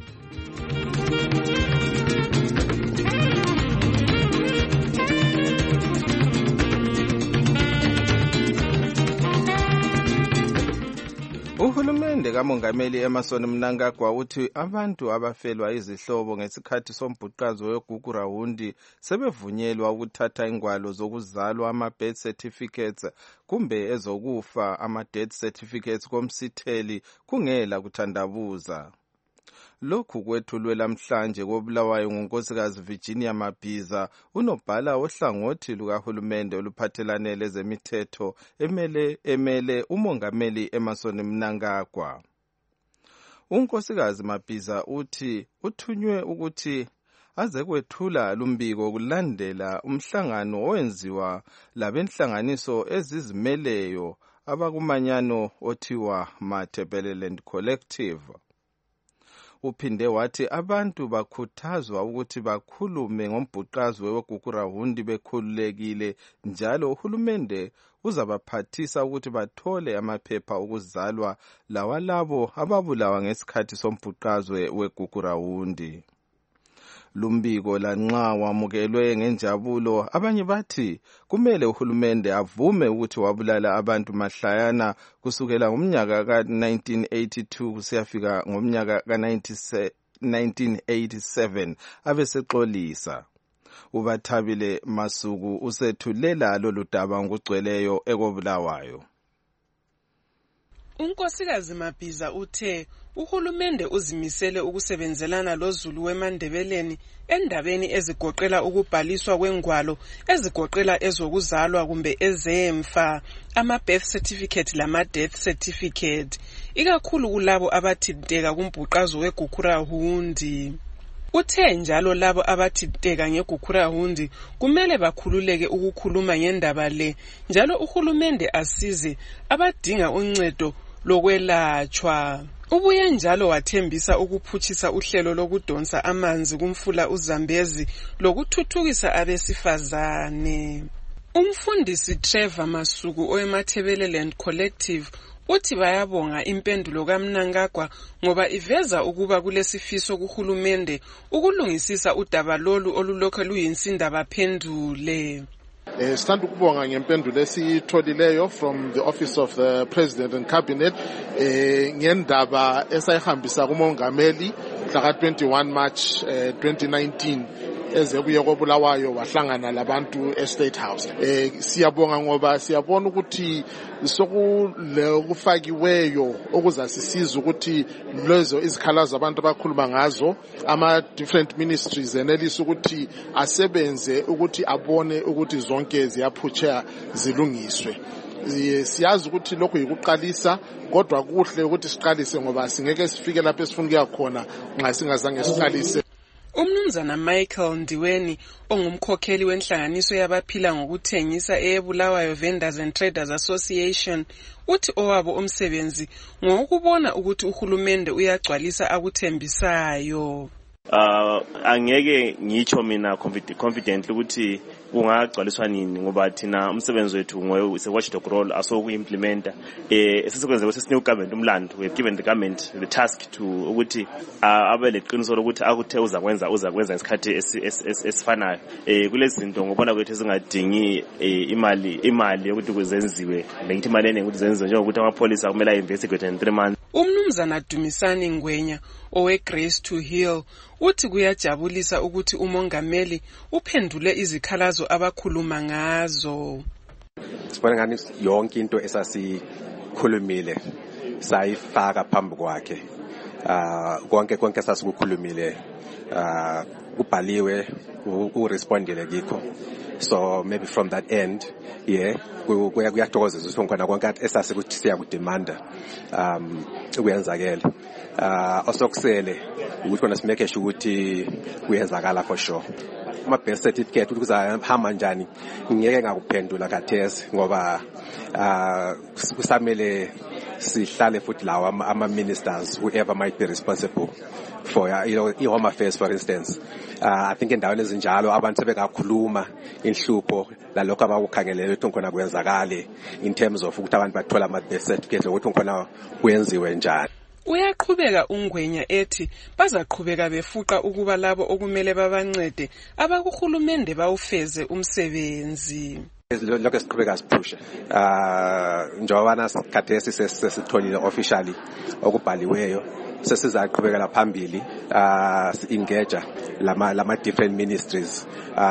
Uhulumende kamongameli Emmerson Mnangagwa uthi abantu abafelwa izihlobo ngesikhathi sombhuqazo weGugurawundi sebevunyelwa ukuthatha ingwalo zokuzalwa ama-birth certificates kumbe ezokufa ama-death certificates komsitheli kungela kuthandabuza. Lokhu kwethulwe lamhlanje koBulawayo ngunkosikazi Virginia Mabhiza, unobhala ohlangothi lukahulumende oluphathelane lezemithetho emele emele umongameli Emmerson Mnangagwa. Unkosikazi Mabhiza uthi uthunywe ukuthi aze kwethula lumbiko kulandela umhlangano owenziwa labenhlanganiso ezizimeleyo abakumanyano othiwa Matabeleland Collective. Uphinde wathi abantu bakhuthazwa ukuthi bakhulume ngombhuqazwe weGugurawundi bekhululekile, njalo uhulumende uzabaphathisa ukuthi bathole amaphepha okuzalwa lawalabo ababulawa ngesikhathi sombhuqazwe weGugurawundi. Lumbiko lanxa wamukelwe ngenjabulo, abanye bathi kumele uhulumende avume ukuthi wabulala abantu mahlayana kusukela ngomnyaka ka nineteen eighty-two kusiyafika ngomnyaka ka nineteen eighty-seven abesexolisa. Ubathabile Masuku usethulela lolu daba ngokugcweleyo ekobulawayo. Unkosikazi Mabhiza uthe uhulumende uzimisele ukusebenzelana loZulu weMandebeleni endabeni ezigoqela ukubhaliswa kwengwalo ezigoqela ezokuzalwa kumbe ezemfa, ama-birth certificate lama-death certificate, ikakhulu kulabo abathinteka kumbhuqazo weGugurawundi. Uthe njalo labo abathinteka ngeGugurawundi kumele bakhululeke ukukhuluma ngendaba le, njalo uhulumende asize abadinga uncedo lokwelatshwa. Ubuye njalo wathembisa ukuphutshisa uhlelo lokudonsa amanzi kumfula uZambezi lokuthuthukisa abesifazane. Umfundisi Trevor Masuku oweMatabeleland Collective uthi bayabonga impendulo kaMnangagwa ngoba iveza ukuba kulesifiso kuhulumende ukulungisisa udaba lolu olulokho luyinsinda baphendule. Eh, sithanda ukubonga ngempendulo esiyitholileyo from the office of the president and cabinet eh, ngendaba esayihambisa kumongameli mhla ka twenty-one March eh, twenty nineteen ezebuye koBulawayo wahlangana labantu eState House. Eh siyabonga ngoba siyabona ukuthi sokule kufakiweyo okuzasisiza ukuthi lezo izikhalazo abantu abakhuluma ngazo ama different ministries enelisa ukuthi asebenze ukuthi abone ukuthi zonke ziyaphutsha zilungiswe. Siyazi ukuthi lokho yikuqalisa kodwa kuhle ukuthi siqalise ngoba singeke sifike lapho esifuna ukuya khona nxa singazange siqalise. Umnumzana Michael Ndiweni ongumkhokheli wenhlanganiso yabaphila ngokuthengisa eBulawayo Vendors and Traders Association uthi owabo umsebenzi ngokubona ukuthi uhulumende uyagcwalisa akuthembisayo. Uh angeke ngicho mina confident ukuthi ungagcwaliswa nini ngoba thina umsebenzi wethu ngowe is a watchdog role aso kuimplementa eh esisekwenze kwesine government umlando we have given the government the task to ukuthi abe leqiniso lokuthi akuthe uza kwenza uza kwenza isikhathi esifanayo eh kulezi zinto ngobona kwethu ezingadingi imali imali yokuthi kuzenziwe ngithi imali eningi ukuthi zenziwe njengokuthi amapolice kumele investigate in three months. Umnumzana Dumisani Ngwenya owe Grace to Heal uthi kuyajabulisa ukuthi umongameli uphendule izikhalazo abakhuluma ngazo. Sibona ngani yonke into esasikhulumile sayifaka phambi kwakhe. Ah konke konke sasikukhulumile ah kubhaliwe urespondile kikho. So maybe from that end yeah kuyathokozisa ukuthi ngona konke esasikuthi siyakudemanda um kuyenzakala. Uh osokusele ukuthi kona simeke sure ukuthi kuyenzakala for sure. Ama birth certificate ukuthi kuzahamba njani ngeke ngakuphendula kathesi ngoba uh kusamele sihlale futhi lawa ama ministers whoever might be responsible for uh, you know i-home affairs for instance. uh, I think endaweni ezinjalo abantu sebekakhuluma inhlupho lalokho abakukhangelele ukuthi ngona kuyenzakala in terms of ukuthi abantu bathola ama birth certificate ukuthi ngona kuyenziwe njani. Uyaqhubeka uNgwenya ethi bazaqhubeka befuqa ukuba labo okumele babancede abakuhulumende bawufeze umsebenzi. Lokho siqhubeka siphushe ah njengoba nasikhathesi sesitholile officially okubhaliweyo sesizaqhubekela phambili ah engage lama lama different ministries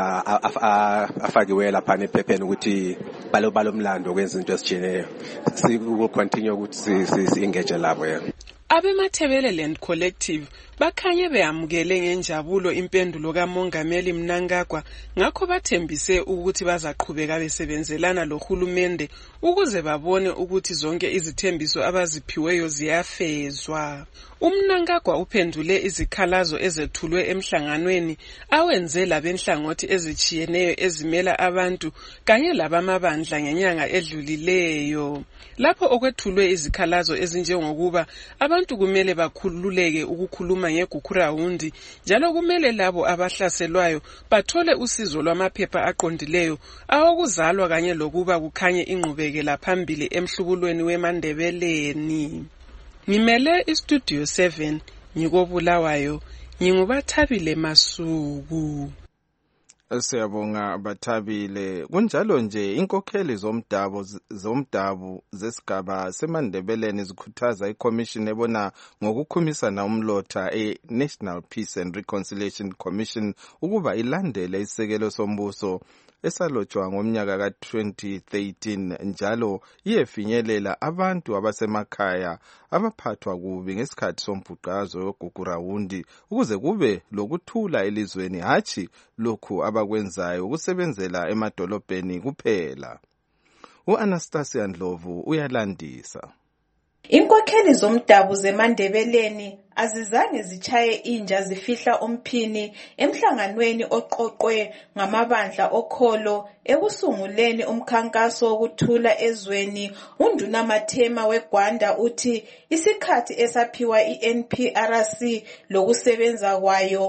ah afakiwe lapha nephepheni ukuthi balo balomlando okwenza into esijineyo si will continue ukuthi si engage labo yeah. Abemathebeleland Collective bakhanye beamukele ngenjabulo impendulo kaMongameli Mnangagwa ngakho bathembise ukuthi bazaqhubeka besebenzelana lohulumende ukuze babone ukuthi zonke izithembiso abaziphiweyo ziyafezwa. UMnangagwa uphendule izikhalazo ezethulwe emhlanganweni awenze labenhlangothi ezichiyeneyo ezimela abantu kanye labamabandla ngenyanga edlulileyo. Lapho okwethulwe izikhalazo ezinjengokuba abantu kumele bakhululeke ukukhuluma ngeGukurawundi njalo kumele labo abahlaselwayo bathole usizo lwamaphepha aqondileyo awokuzalwa kanye lokuba kukhanye ingqubekela phambili emhlubulweni weMandebeleni. Ngimele iStudio seven ngikobulawayo ngingubathabile Masuku. Siyabonga Bathabile. Kunjalo nje inkokheli zomdabu zomdabu zesigaba seMandebeleni zikhuthaza iCommission ebona ngokukhumisana umlotha eNational Peace and Reconciliation Commission ukuba ilandele isekelo sombuso esalotshwa ngomnyaka ka twenty thirteen njalo iyefinyelela abantu abasemakhaya abaphathwa kubi ngesikhathi sombhuqazo weGukurawundi ukuze kube lokuthula elizweni hathi lokhu abakwenzayo ukusebenzela emadolobheni kuphela. uAnastasia Ndlovu uyalandisa. Inkokheli zomdabu zeMandebeleni azizange zichaye inja zifihla umphini emhlanganweni oqoqwe ngamabandla okholo ekusunguleni umkhankaso wokuthula ezweni. uNduna Mathema weGwanda uthi isikhathi esaphiwa iN P R C lokusebenza kwayo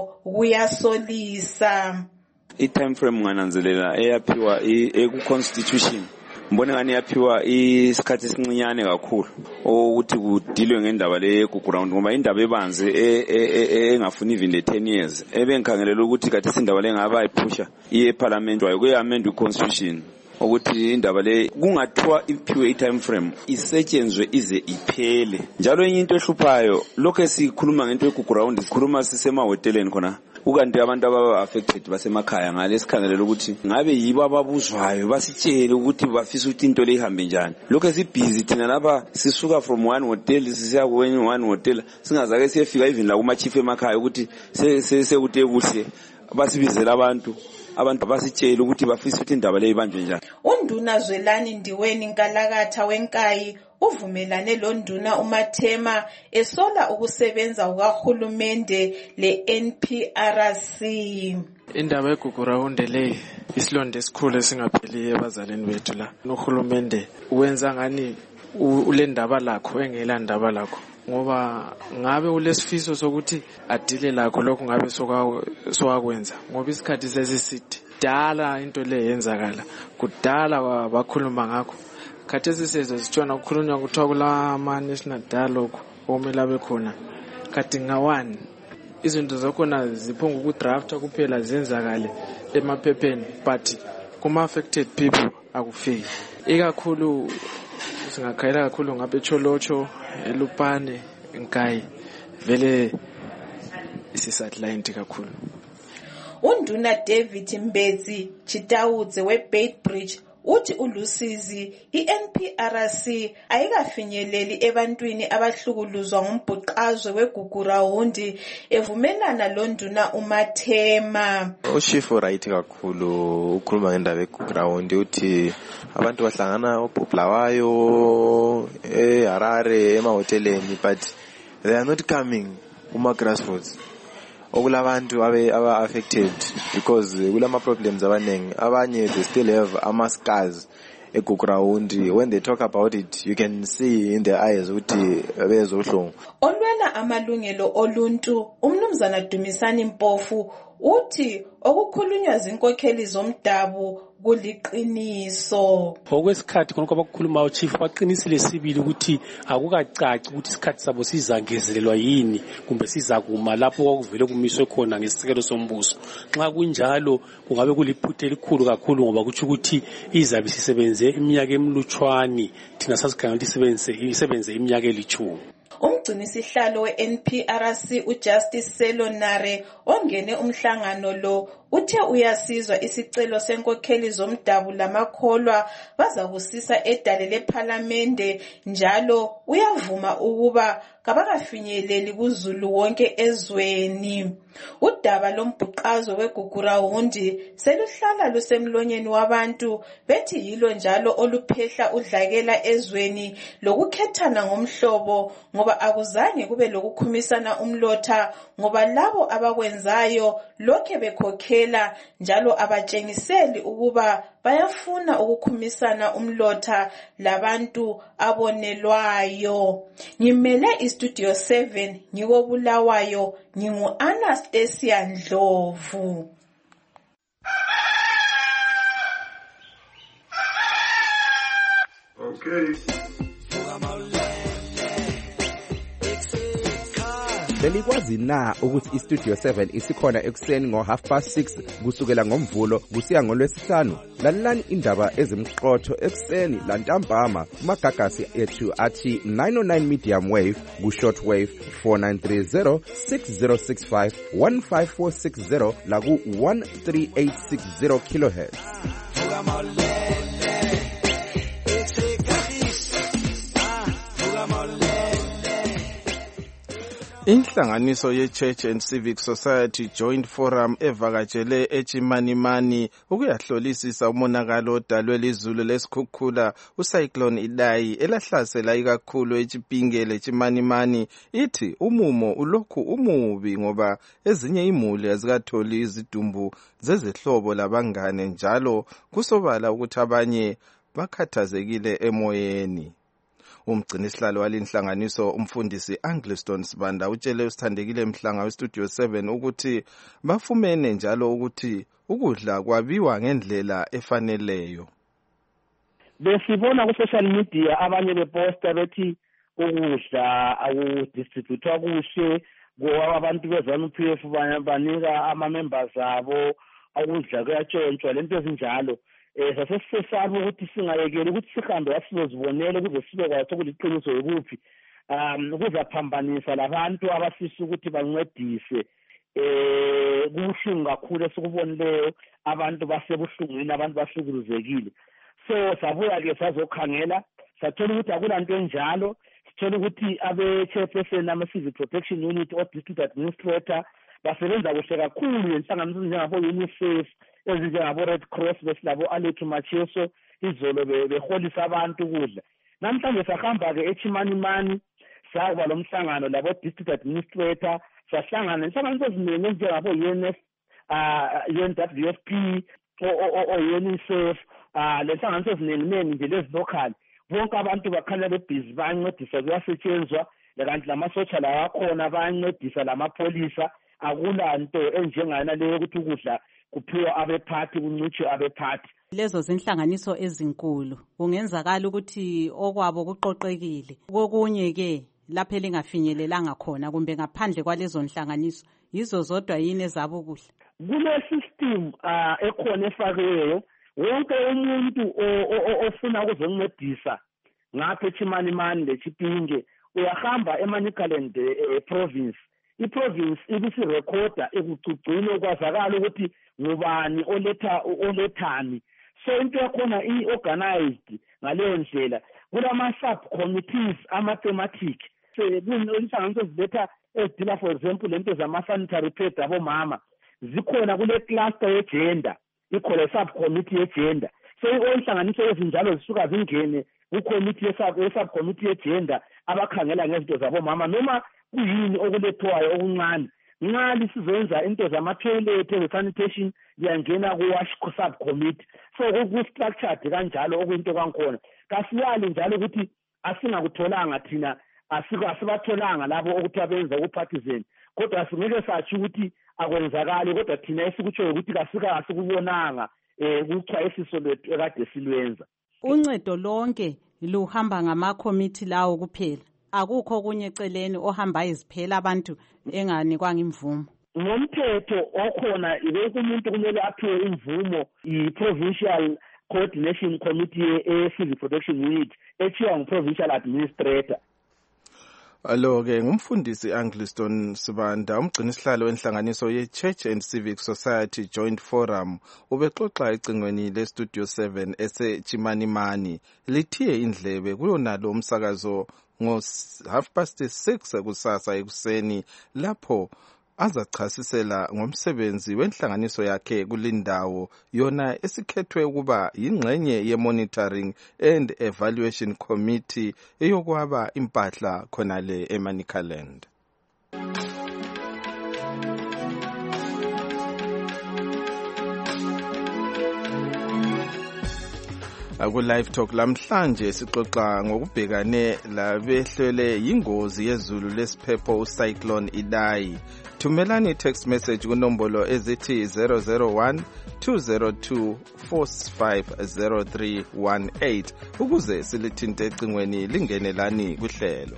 kuyasolisa. I-time frame ngananzelela eyaphiwa eku-constitution mbone ngani yaphiwa isikhathi esincinyane kakhulu ukuthi kudilwe ngendaba le Gukurawundi ngoba indaba ebanze engafuni even le ten years ebengikhangelela ukuthi kathi indaba le ngaba iphusha iye parliament wayo kuyamend iconstitution ukuthi indaba le kungathiwa iphiwe i-time frame isetshenzwe ize iphele. Njalo enye into ehluphayo lokho esikhuluma ngento yeGukurawundi sikhuluma sisemahoteleni khona ukanti abantu ababa affected basemakhaya ngalesikhangelela ukuthi ngabe yibo ababuzwayo basitshele ukuthi bafisa ukuthi into le ihambe njani. Lokho sibhizi thina lapha sisuka from one hotel sisiya kwenye one hotel singazake siyefika even la kuma chief emakhaya ukuthi sekuthi kuhle basibizela abantu abantu basitshela ukuthi bafisa ukuthi indaba le ibanjwe njani. Unduna Zwelani Ndiweni Nkalakatha wenkayi uvumelane lo nduna uMathema esola ukusebenza kukaHulumende le N P R C. Indaba eGugurawundi le isilonde esikhulu esingapheliyo ebazaleni bethu la. Uhulumende wenza ngani ule ndaba lakho engela ndaba lakho ngoba ngabe ulesifiso sokuthi adile lakho lokho ngabe sokakwenza ngoba isikhathi sesisithi dala into le yenzakala kudala bakhuluma ngakho khathesi sezo sitshona ukukhulunywa kuthiwa kula ama national dialogue omela bekhona kati ngawani izinto zakhona ziphonga ukudrafta kuphela zenzakale emaphepheni but kuma affected people akufiki ikakhulu singakhayela kakhulu ngabe Cholocho eLupane Nkayi vele isisatellite kakhulu. Unduna David Mbezi Chitawudze weBaitbridge uthi ulusizi i-N P R C ayikafinyeleli ebantwini abahlukuluzwa ngombhuqazwe weGugurawundi evumelana lo nduna uMathema. Ushifu right kakhulu ukhuluma ngendaba yeGugurawundi uthi abantu bahlangana oBubulawayo eHarare emahoteleni but they are not coming kuma grassroots. Okulabantu aba affected because kulama problems abanengi abanye they still have ama scars eGugurawundi. When they talk about it you can see in their eyes ukuthi bezohlungu. Olwela amalungelo oluntu umnumzana Dumisani Mpofu uthi okukhulunywa zinkokheli zomdabu kuliqiniso. Okwesikhathi khona abakukhulumayo chief baqinisile sibili ukuthi akukacaci ukuthi isikhathi sabo sizangezelelwa yini kumbe sizakuma lapho kwakuvele kumiswe khona ngesisekelo sombuso. Nxa kunjalo kungabe kuliphuthe elikhulu kakhulu ngoba kuthi ukuthi izabe sisebenze iminyaka emilutshwani thina sasikhangela ukuthi isebenze isebenze iminyaka elithumi. Umgcini sihlalo we-N P R C uJustice Selonare ongene umhlangano lo uthe uyasizwa isicelo senkokheli zomdabu lamakholwa bazakusisa edale lePhalamende njalo uyavuma ukuba kabakafinyeleli kuZulu wonke ezweni. Udaba lombhuqazo weGugurawundi seluhlala lusemlonyeni wabantu bethi yilo njalo oluphehla udlakela ezweni lokukhethana ngomhlobo ngoba akuzange kube lokukhumisana umlotha ngoba labo abakwenzayo lokhe bekhokhela njalo abatshengiseli ukuba bayafuna ukukhumisana umlotha labantu abonelwayo. Ngimele iStudio seven ngikobulawayo ngingu Anastasia Ndlovu. Okay. Belikwazi na ukuthi iStudio seven isikhona ekuseni ngo half past six kusukela ngomvulo kusiya ngolwesihlanu? Lalelani indaba ezimqotho ekuseni lantambama kumagagasi ethu athi nine oh nine medium wave ku short wave four nine three zero six zero six five one five four six zero la ku one three eight six zero kilohertz. Inhlanganiso ye-Church and Civic Society Joint Forum evakatshele eChimanimani ukuyahlolisisa umonakalo odalwe lizulu lesikhukhula ucyclone Idai elahlasela ikakhulu eChipingele eChimanimani ithi umumo ulokhu umubi ngoba ezinye imuli azikatholi izidumbu zezihlobo labangane njalo kusobala ukuthi abanye bakhathazekile emoyeni. Umgcini sihlalo walinhlanganiso umfundisi Angliston Sibanda utshele usithandekile Mhlanga weStudio seven ukuthi bafumene njalo ukuthi ukudla kwabiwa ngendlela efaneleyo. Besibona ku social media abanye beposta bethi ukudla akudistributwa kuhle ngoba abantu bezana P F banika ama members abo ukudla kuyatshontshwa lento ezinjalo. Eh sasesesaba ukuthi singayekeli ukuthi sihambe asizozibonela ukuze sibe kwathi ukuliqiniso yikuphi um ukuzaphambanisa labantu abafisa ukuthi bancedise eh kubuhlungu kakhulu esikubonileyo abantu basebuhlungwini abantu bahlukuluzekile. So sabuya ke sazokhangela sathola ukuthi akulanto enjalo, sithola ukuthi abe chairperson ama civil protection unit o district administrator basebenza kuhle kakhulu enhlanganiso njengabo UNICEF ezinjengabo Red Cross besilabo Alethu Macheso izolo beholisa abantu ukudla. Namhlanje sahamba ke eChimanimani sakuba lo mhlangano labo district administrator sahlangana inhlanganiso eziningi njengabo U N F uh U N W F P o UNICEF ah lenhlanganiso eziningi nje lezi local bonke abantu bakhanya bebhizi bayancedisa kuyasetshenzwa kanti lamasotsha lawa akhona bayancedisa lamapolisa. Akulanto enjengana leyo ukuthi ukudla kuphiwa abephathi kuncutshe abephathi. Lezo zinhlanganiso ezinkulu kungenzakala ukuthi okwabo kuqoqekile kokunye ke lapho elingafinyelelanga khona kumbe ngaphandle kwalezo nhlanganiso yizo zodwa yini ezabo ukudla. Kule system ah ekhona efakiweyo wonke umuntu ofuna ukuzoncedisa ngapha eChimanimani leChipinge uyahamba eManicaland province. I-province ibisirekhoda ekucugcine kwazakala ukuthi ngubani oletha olethani. So into yakhona i-organized ngaleyo ndlela kulama subcommittees ama-thematic. So inhlanganiso eziletha ezidila for example lento zama-sanitary pads abomama zikhona kule cluster ye-gender ikhona subcommittee ye-gender. So inhlanganiso ezinjalo zisuka zingene ku-committee ye-subcommittee ye-gender abakhangela ngezinto zabomama noma kuyini okulethwayo okuncane. Nxa sizoyenza into zama-toilet we-sanitation liyangena ku-wash subcommittee. So ku-structured kanjalo okuyinto kwankhona. Kasiyali njalo ukuthi asingakutholanga thina asibatholanga labo ukuthi abenza ku-partisan. Kodwa singeke satsho ukuthi akwenzakali kodwa thina esikutshoyo ukuthi kasika asikubonanga eh kuchwayisiso lethu ekade silwenza. Uncedo lonke luhamba ngama-committee lawo kuphela. Akukho kunye eceleni ohamba iziphela abantu enganikwanga imvumo. Ngomthetho okhona wonke umuntu kumele aphiwe imvumo i-provincial coordination committee e-civil protection unit ethiwa ngu-provincial administrator. Alo-ke ngumfundisi Angliston Sibanda umgcini sihlalo wenhlanganiso ye-Church and Civic Society Joint Forum ubexoxa ecingweni le-Studio seven ese-Chimanimani lithiye indlebe kuyonalo umsakazo ngo half past six kusasa ekuseni lapho azachasisela ngomsebenzi wenhlanganiso yakhe kulindawo yona esikhethwe ukuba yingxenye ye-monitoring and evaluation committee eyokwaba impahla khonale eManicaland. Aku live talk lamhlanje sixoxa ngokubhekane labehlele ingozi yezulu lesiphepho ucyclone Idai. Thumelani text message kunombolo ezithi zero zero one two zero two four five zero three one eight ukuze silithinte ecingweni lingenelani kuhlelo.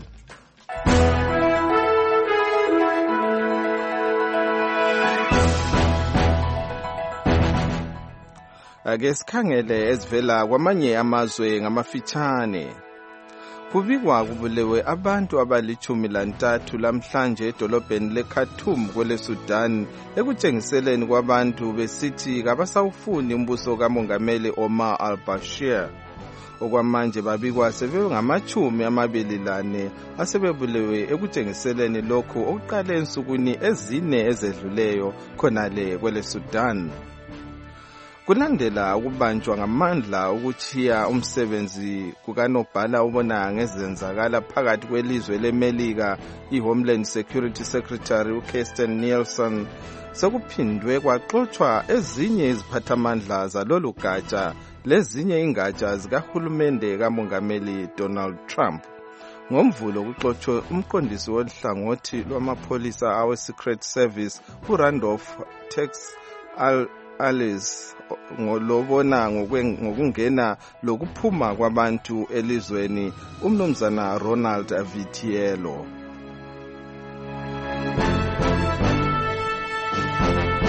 Ake sikhangele ezivela kwamanye amazwe ngamafitshane. Kubikwa kubulewe abantu abalichumi lantathu lamhlanje edolobheni leKhartoum kwele Sudan ekutshengiseleni kwabantu besithi kabasawufuni umbuso kamongameli Omar al-Bashir. Okwamanje babikwa sebengamachumi amabili lane asebebulewe ekutshengiseleni lokhu okuqale ensukwini ezine ezedluleyo khonale kwele Sudan. Kulandela ukubanjwa ngamandla ukuchiya umsebenzi kukanobhala ubona ngezenzakala phakathi kwelizwe leMelika iHomeland Security Secretary uKirstjen Nielsen sekuphindwe kwaxoxwa ezinye iziphathamandla zalolu gatsha lezinye ingatsha zikahulumende kamongameli Donald Trump. Ngomvulo kuxoxwe umqondisi wohlangothi lwamapholisa awe-Secret Service uRandolph Tex al Alice ngolobona ngokungena lokuphuma kwabantu elizweni umnumzana Ronald Vitiello.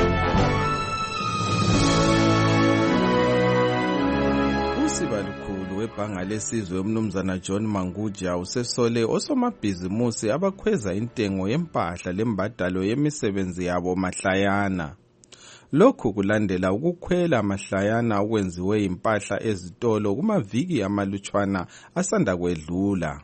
Usiba lukhulu webhanga lesizwe umnumzana John Manguja usesole osomabhizimusi abakhweza intengo yempahla lembadalo yemisebenzi yabo mahlayana. Lokhu kulandela ukukhwela mahlayana okwenziwe impahla ezitolo kumaviki amalutshwana asanda kwedlula.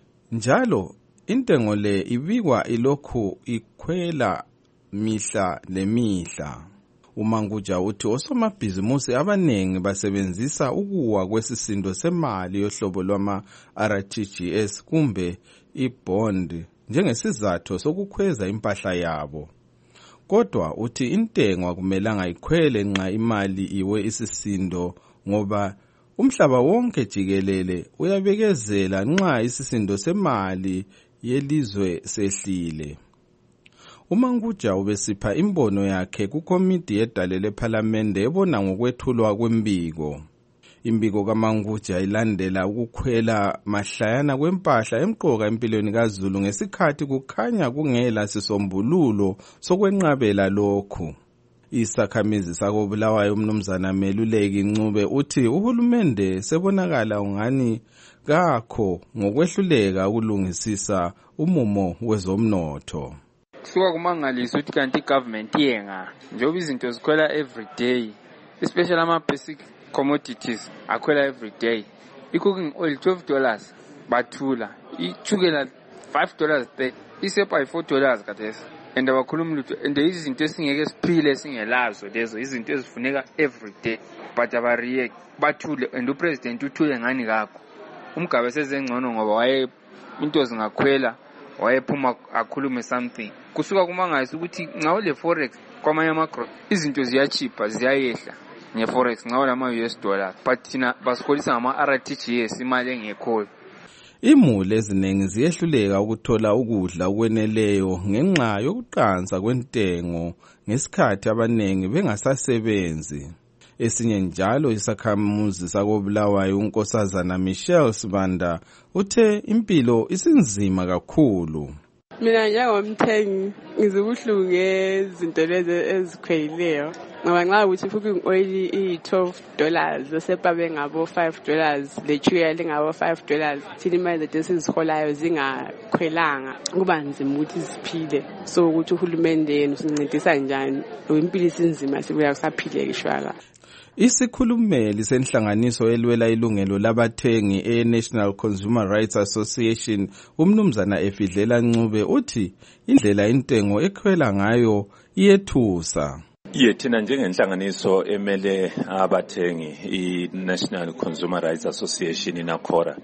Njalo intengo le ibikwa ilokhu ikhwela mihla nemihla. uManguja uthi osomabhizimusi abanengi basebenzisa ukuwa kwesisindo semali yohlobo lwama-R T G S kumbe ibond njengesizathu sokukhweza impahla yabo. Kodwa uthi intengo akumelanga ikhwele nxa imali iwe isisindo ngoba umhlaba wonke jikelele uyabekezela nxa isisindo semali yelizwe sehlile. uManguja ubesipha imbono yakhe kukomiti yedale lephalamende ebona ngokwethulwa kwembiko. Imbiko kaManguja ilandela ukukhwela mahlayana kwempahla emqoka empilweni kaZulu ngesikhathi kukhanya kungela sisombululo sokwenqabela lokhu. Isakhamizi sakobulawayo umnumzana Meluleki Ncube uthi uhulumende sebonakala ungani kakho ngokwehluleka ukulungisisa umumo wezomnotho. Kusuka kumangalisa ukuthi kanti government yenga njengoba izinto zikhwela every day, especially ama basic commodities akhwela every day. I-cooking oil twelve dollars bathula, ichukela five dollars thirty, isepa yi four dollars kathesi. And abakhuluma lutho and izinto esingeke siphile singelazo lezo izinto ezifuneka every day, but abareact bathule and upresident uthule ngani kakho. Umgabe sezengcono ngoba waye into zingakhwela wayephuma akhulume something. Kusuka kumangayisa ukuthi ngawo le forex kwamanye amakro izinto ziyachipa ziyayehla nge forex ngawo lama U S dollar, but thina basikholisa ngama R T G S imali engekho. Imuli eziningi ziyehluleka ukuthola ukudla okweneleyo ngenxa yokuqansa kwentengo ngesikhathi abanengi bengasasebenzi. Esinye njalo isakhamuzi sakobulawayo unkosazana Michelle Sibanda uthe impilo isinzima kakhulu. Mina njengomthengi ngizobuhlungu ngezinto lezi ezikhwelileyo ngoba nxa ukuthi cooking oil i-twelve dollars osepa bengabo five dollars lethuya lingabo five dollars thina imali zethu esiziholayo zingakhwelanga kuba nzima ukuthi siphile. So ukuthi uhulumende yenu sincedisa njani impilo isinzima sibuya kusaphile kishwala. Isikhulumeli senhlanganiso elwela ilungelo labathengi e-National Consumer Rights Association umnumzana Efidlela Ncube uthi indlela intengo ekhwela ngayo iyethusa. Yethina njengenhlanganiso emele abathengi i-National Consumer Rights Association inakora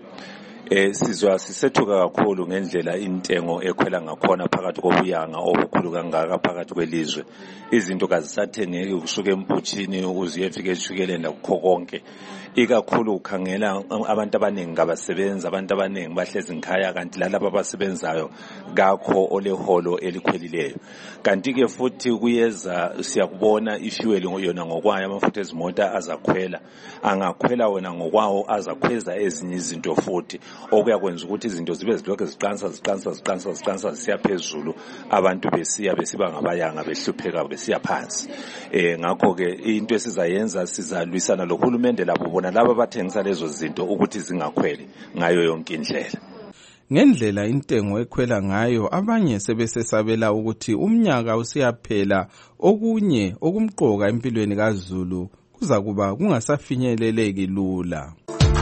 eh sizwa sisethuka kakhulu ngendlela intengo ekhwela ngakhona phakathi kobuyanga obukhulu kangaka phakathi kwelizwe. Izinto kazisathengeki kusuka emputshini uziyefika eshukelenda kukho konke. Ikakhulu ukhangela abantu abaningi ngabasebenza, abantu abaningi bahlezi ngikhaya kanti lalabo abasebenzayo kakho oleholo elikhwelileyo. Kanti ke futhi kuyeza siyakubona ifuel yona ngokwayo amafutha ezimota azakhwela, angakhwela wena ngokwawo azakhweza ezinye izinto futhi okuyakwenza ukuthi izinto zibe zilokho ziqansa ziqansa ziqansa ziqansa zisiya phezulu, abantu besiya besiba ngabayanga behlupheka besiya phansi. Eh ngakho ke into esizayenza sizalwisana lohulumende labo bona laba bathengisa lezo zinto ukuthi zingakhweli ngayo yonke indlela. Ngendlela intengo ekhwela ngayo abanye sebesesabela ukuthi umnyaka usiyaphela okunye okumqoka empilweni kaZulu kuza kuba kungasafinyeleleki lula.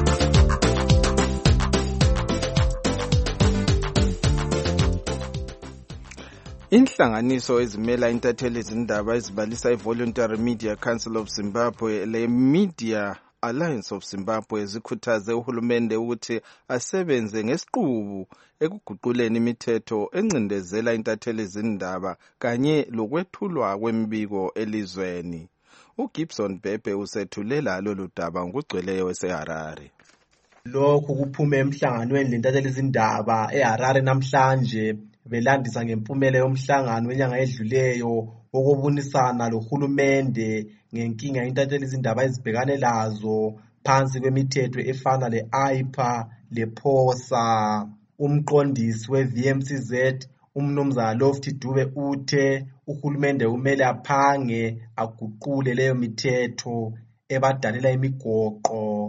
Inhlanganiso ezimela intatheli izindaba ezibalisa iVoluntary Media Council of Zimbabwe le Media Alliance of Zimbabwe zikhuthaze uhulumende ukuthi asebenze ngesiqubu ekuguquleni imithetho encindezela intatheli izindaba kanye lokwethulwa kwembiko elizweni. uGibson Bhebhe usethulela lolu daba ngokugcweleyo eseHarare. Lokhu kuphume emhlanganweni lentatheli izindaba eHarare namhlanje belandisa ngempumela yomhlangano wenyanga edluleyo wokubonisana lohulumende ngenkinga intatheli izindaba ezibhekane lazo phansi kwemithetho efana le-I P A le-POSA. Umqondisi we-V M C Z umnumzana Lofty Dube uthe uhulumende kumele aphange aguqule leyo mithetho ebadalela imigoqo.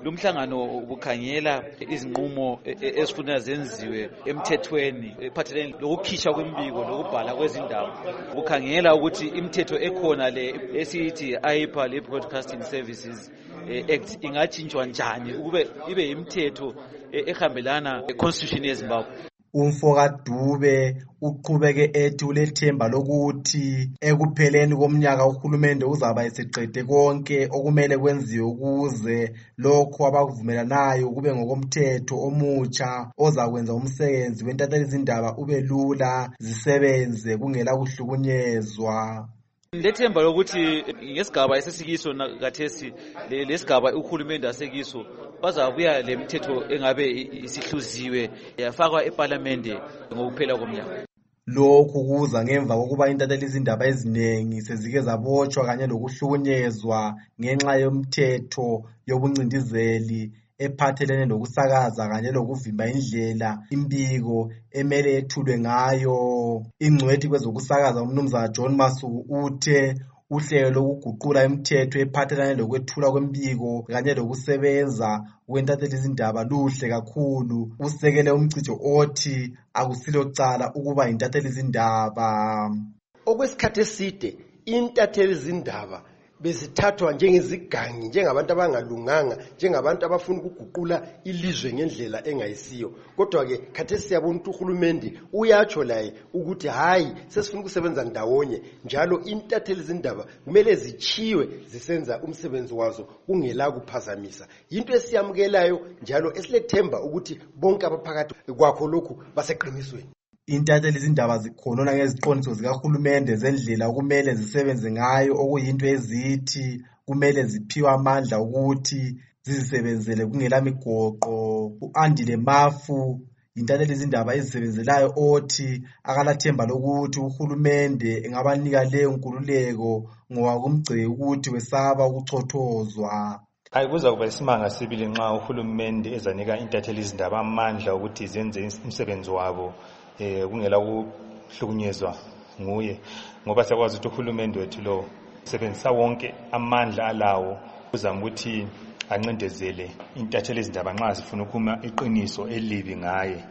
lo mhlangano ubukhangela izinqumo ezifuna zenziwe emthethweni ephathelene lokukhishwa kwembiko lokubhala kwezindaba ubukhangela ukuthi imithetho ekhona le esithi I P A le Broadcasting Services Act ingajintshwa njani ukube ibe imithetho ehambelana constitution yeZimbabwe. Umfoka Dube uqhubeke ethi ulethemba lokuthi ekupheleni komnyaka uhulumende uzaba eseqede konke okumele kwenziwe ukuze lokho abakuvumelanayo kube ngokomthetho omutsha ozakwenza umsebenzi wentathelizindaba ube lula zisebenze kungela kuhlukunyezwa. Lethemba lokuthi ngesigaba esesikiso nakathesi lesigaba uhulumende asekiso bazabuya lemithetho engabe isihluziwe yafakwa eParliament ngokuphela komnyaka. Lokhu kuza ngemva kokuba intathelizindaba eziningi sezike zabotshwa kanye lokuhlukunyezwa ngenxa yomthetho yobuncindizeli ephathelene lokusakaza kanye lokuvimba indlela imbiko emele ethulwe ngayo. Ingcwethi kwezokusakaza umnumzana John Masuku uthe uhlelo lokuguqula imithetho ephathelane lokwethula kwembiko kanye lokusebenza kwentathelizindaba luhle kakhulu. Usekele umcijo othi akusilo cala ukuba intathelizindaba. Okwesikhathi eside intathelizindaba bezithathwa njengezigangi, njengabantu abangalunganga, njengabantu abafuna ukuguqula ilizwe ngendlela engayisiyo. Kodwa ke khathesi siyabona ukuthi uhulumende uyatsho laye ukuthi hayi sesifuna ukusebenza ndawonye, njalo intathelizindaba kumele zichiwe zisenza umsebenzi wazo kungela kuphazamisa. Into esiyamukelayo njalo esilethemba ukuthi bonke abaphakathi kwakho lokhu baseqinisweni. Intathelizindaba zikhonona ngeziqondiso zikahulumende zendlela okumele zisebenze ngayo, okuyinto ezithi kumele ziphiwe amandla ukuthi zizisebenzele kungela migoqo. U-Andile Mafu intathelizindaba ezisebenzelayo othi akalathemba lokuthi uhulumende engabanika leyo nkululeko ngoba kumgceke ukuthi wesaba ukuchothozwa. Hayi kuza kuba isimanga sibili nxa uhulumende ezanika intathelizindaba amandla ukuthi zenze umsebenzi wabo eh kungela ukuhlukunyezwa nguye, ngoba siyakwazi ukuthi uhulumende wethu lo sebenzisa wonke amandla alawo uzama ukuthi ancindezele intathelizindaba nxa zifuna ukuma iqiniso elibi ngaye.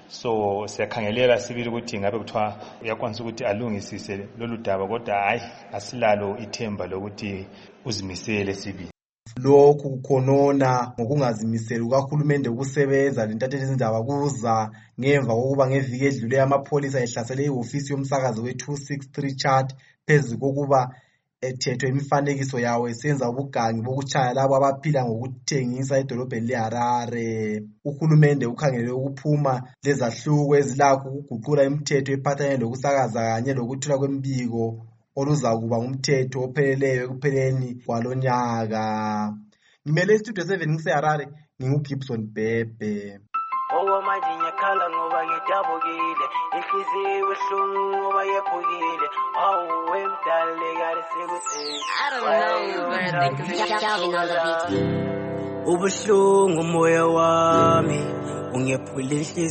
So siyakhangelela sibili ukuthi ngabe kuthiwa uyakwanisa ukuthi alungisise lolu daba, kodwa hayi asilalo ithemba lokuthi uzimisele sibili. Lokhu kukhonona ngokungazimiseli ukahulumende ukusebenza lentathelizindaba kuza ngemva kokuba ngeviki edlule amapholisa ehlasele ihofisi yomsakazo we two sixty-three chart phezu kokuba ethethwe imifanekiso yawo esenza ubugangi bokuchaya labo abaphila ngokuthengisa edolobheni leHarare. Uhulumende ukhangelele ukuphuma lezahluko ezilakho ukuguqula imithetho ephathelene lokusakaza kanye lokuthula kwembiko oluzakuba ngumthetho opheleleyo ekupheleni kwalonyaka. Ngimele istudio seven ngiseHarare, nginguGibson Bhebhe. Owa manje ngiyakhala ngoba ngidabukile, inhliziyo ihlungu ngoba yephukile. Awu wemdale kade sekuthini. I don't know, but I think it's Calvin on the beat. Ubuhlungu moya wami ungephula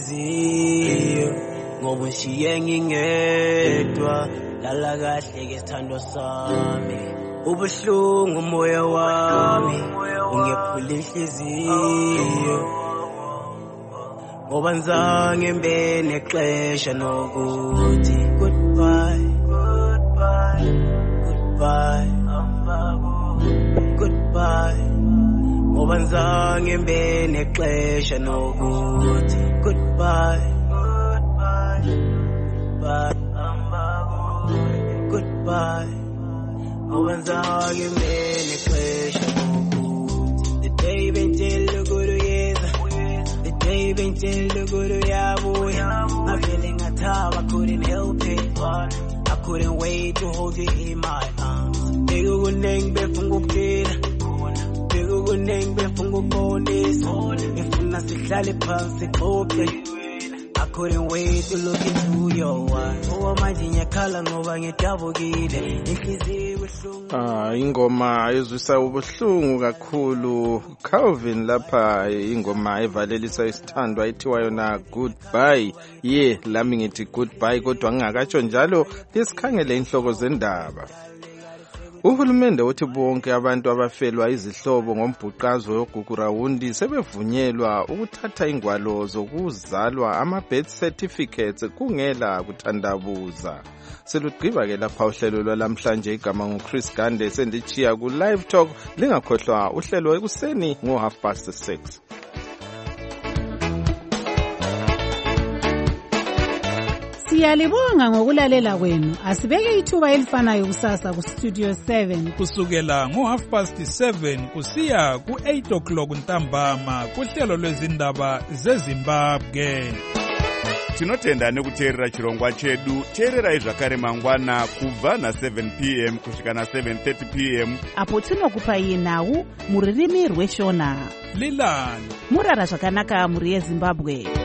inhliziyo ngoba ushiye ngingedwa lala kahle ke sithando sami. Ubuhlungu moya wami ungephula inhliziyo ngoba nzange mbe nexesha nokuthi goodbye goodbye goodbye goodbye ngoba nzange mbe nexesha nokuthi goodbye goodbye goodbye ngoba nzange mbe nexesha nokuthi the day bentele kuyeza They been telling good yeah boy. I'm feeling a time I couldn't help it, but I couldn't wait to hold you in my arms. Big good name be from go kid. Big good name be from go bonus. If you not sihlale phansi okay. I couldn't wait to look into your eyes. Oh manje ngiyakhala ngoba ngidabukile. Inhliziyo Ah ingoma ezwisa ubuhlungu kakhulu. Calvin lapha ingoma evalelisa isithandwa ethiwa yona goodbye. Ye lami ngithi goodbye kodwa ngingakatsho njalo lesikhangele inhloko zendaba. Uhulumende uthi bonke abantu abafelwa izihlobo ngombhuqazwe wogugurawundi sebevunyelwa ukuthatha ingwalo zokuzalwa ama-birth certificates kungela kuthandabuza. Selugqiba ke lapha uhlelo lwalamhlanje igama nguChris Gande sendichiya ku Live Talk. Lingakhohlwa uhlelo ekuseni ngo half past six. Siyalibonga ngokulalela kwenu. Asibeke ithuba elifanayo kusasa ku Studio seven kusukela ngo half past seven kusiya ku eight o'clock ntambama kuhlelo lwezindaba zeZimbabwe. Tinotenda nekuteerera chirongwa chedu. Teererai zvakare mangwana kubva na seven p m kusvika na seven thirty p m apo tinokupai nhau muririmi rweshona. Lilani murara zvakanaka muri yeZimbabwe.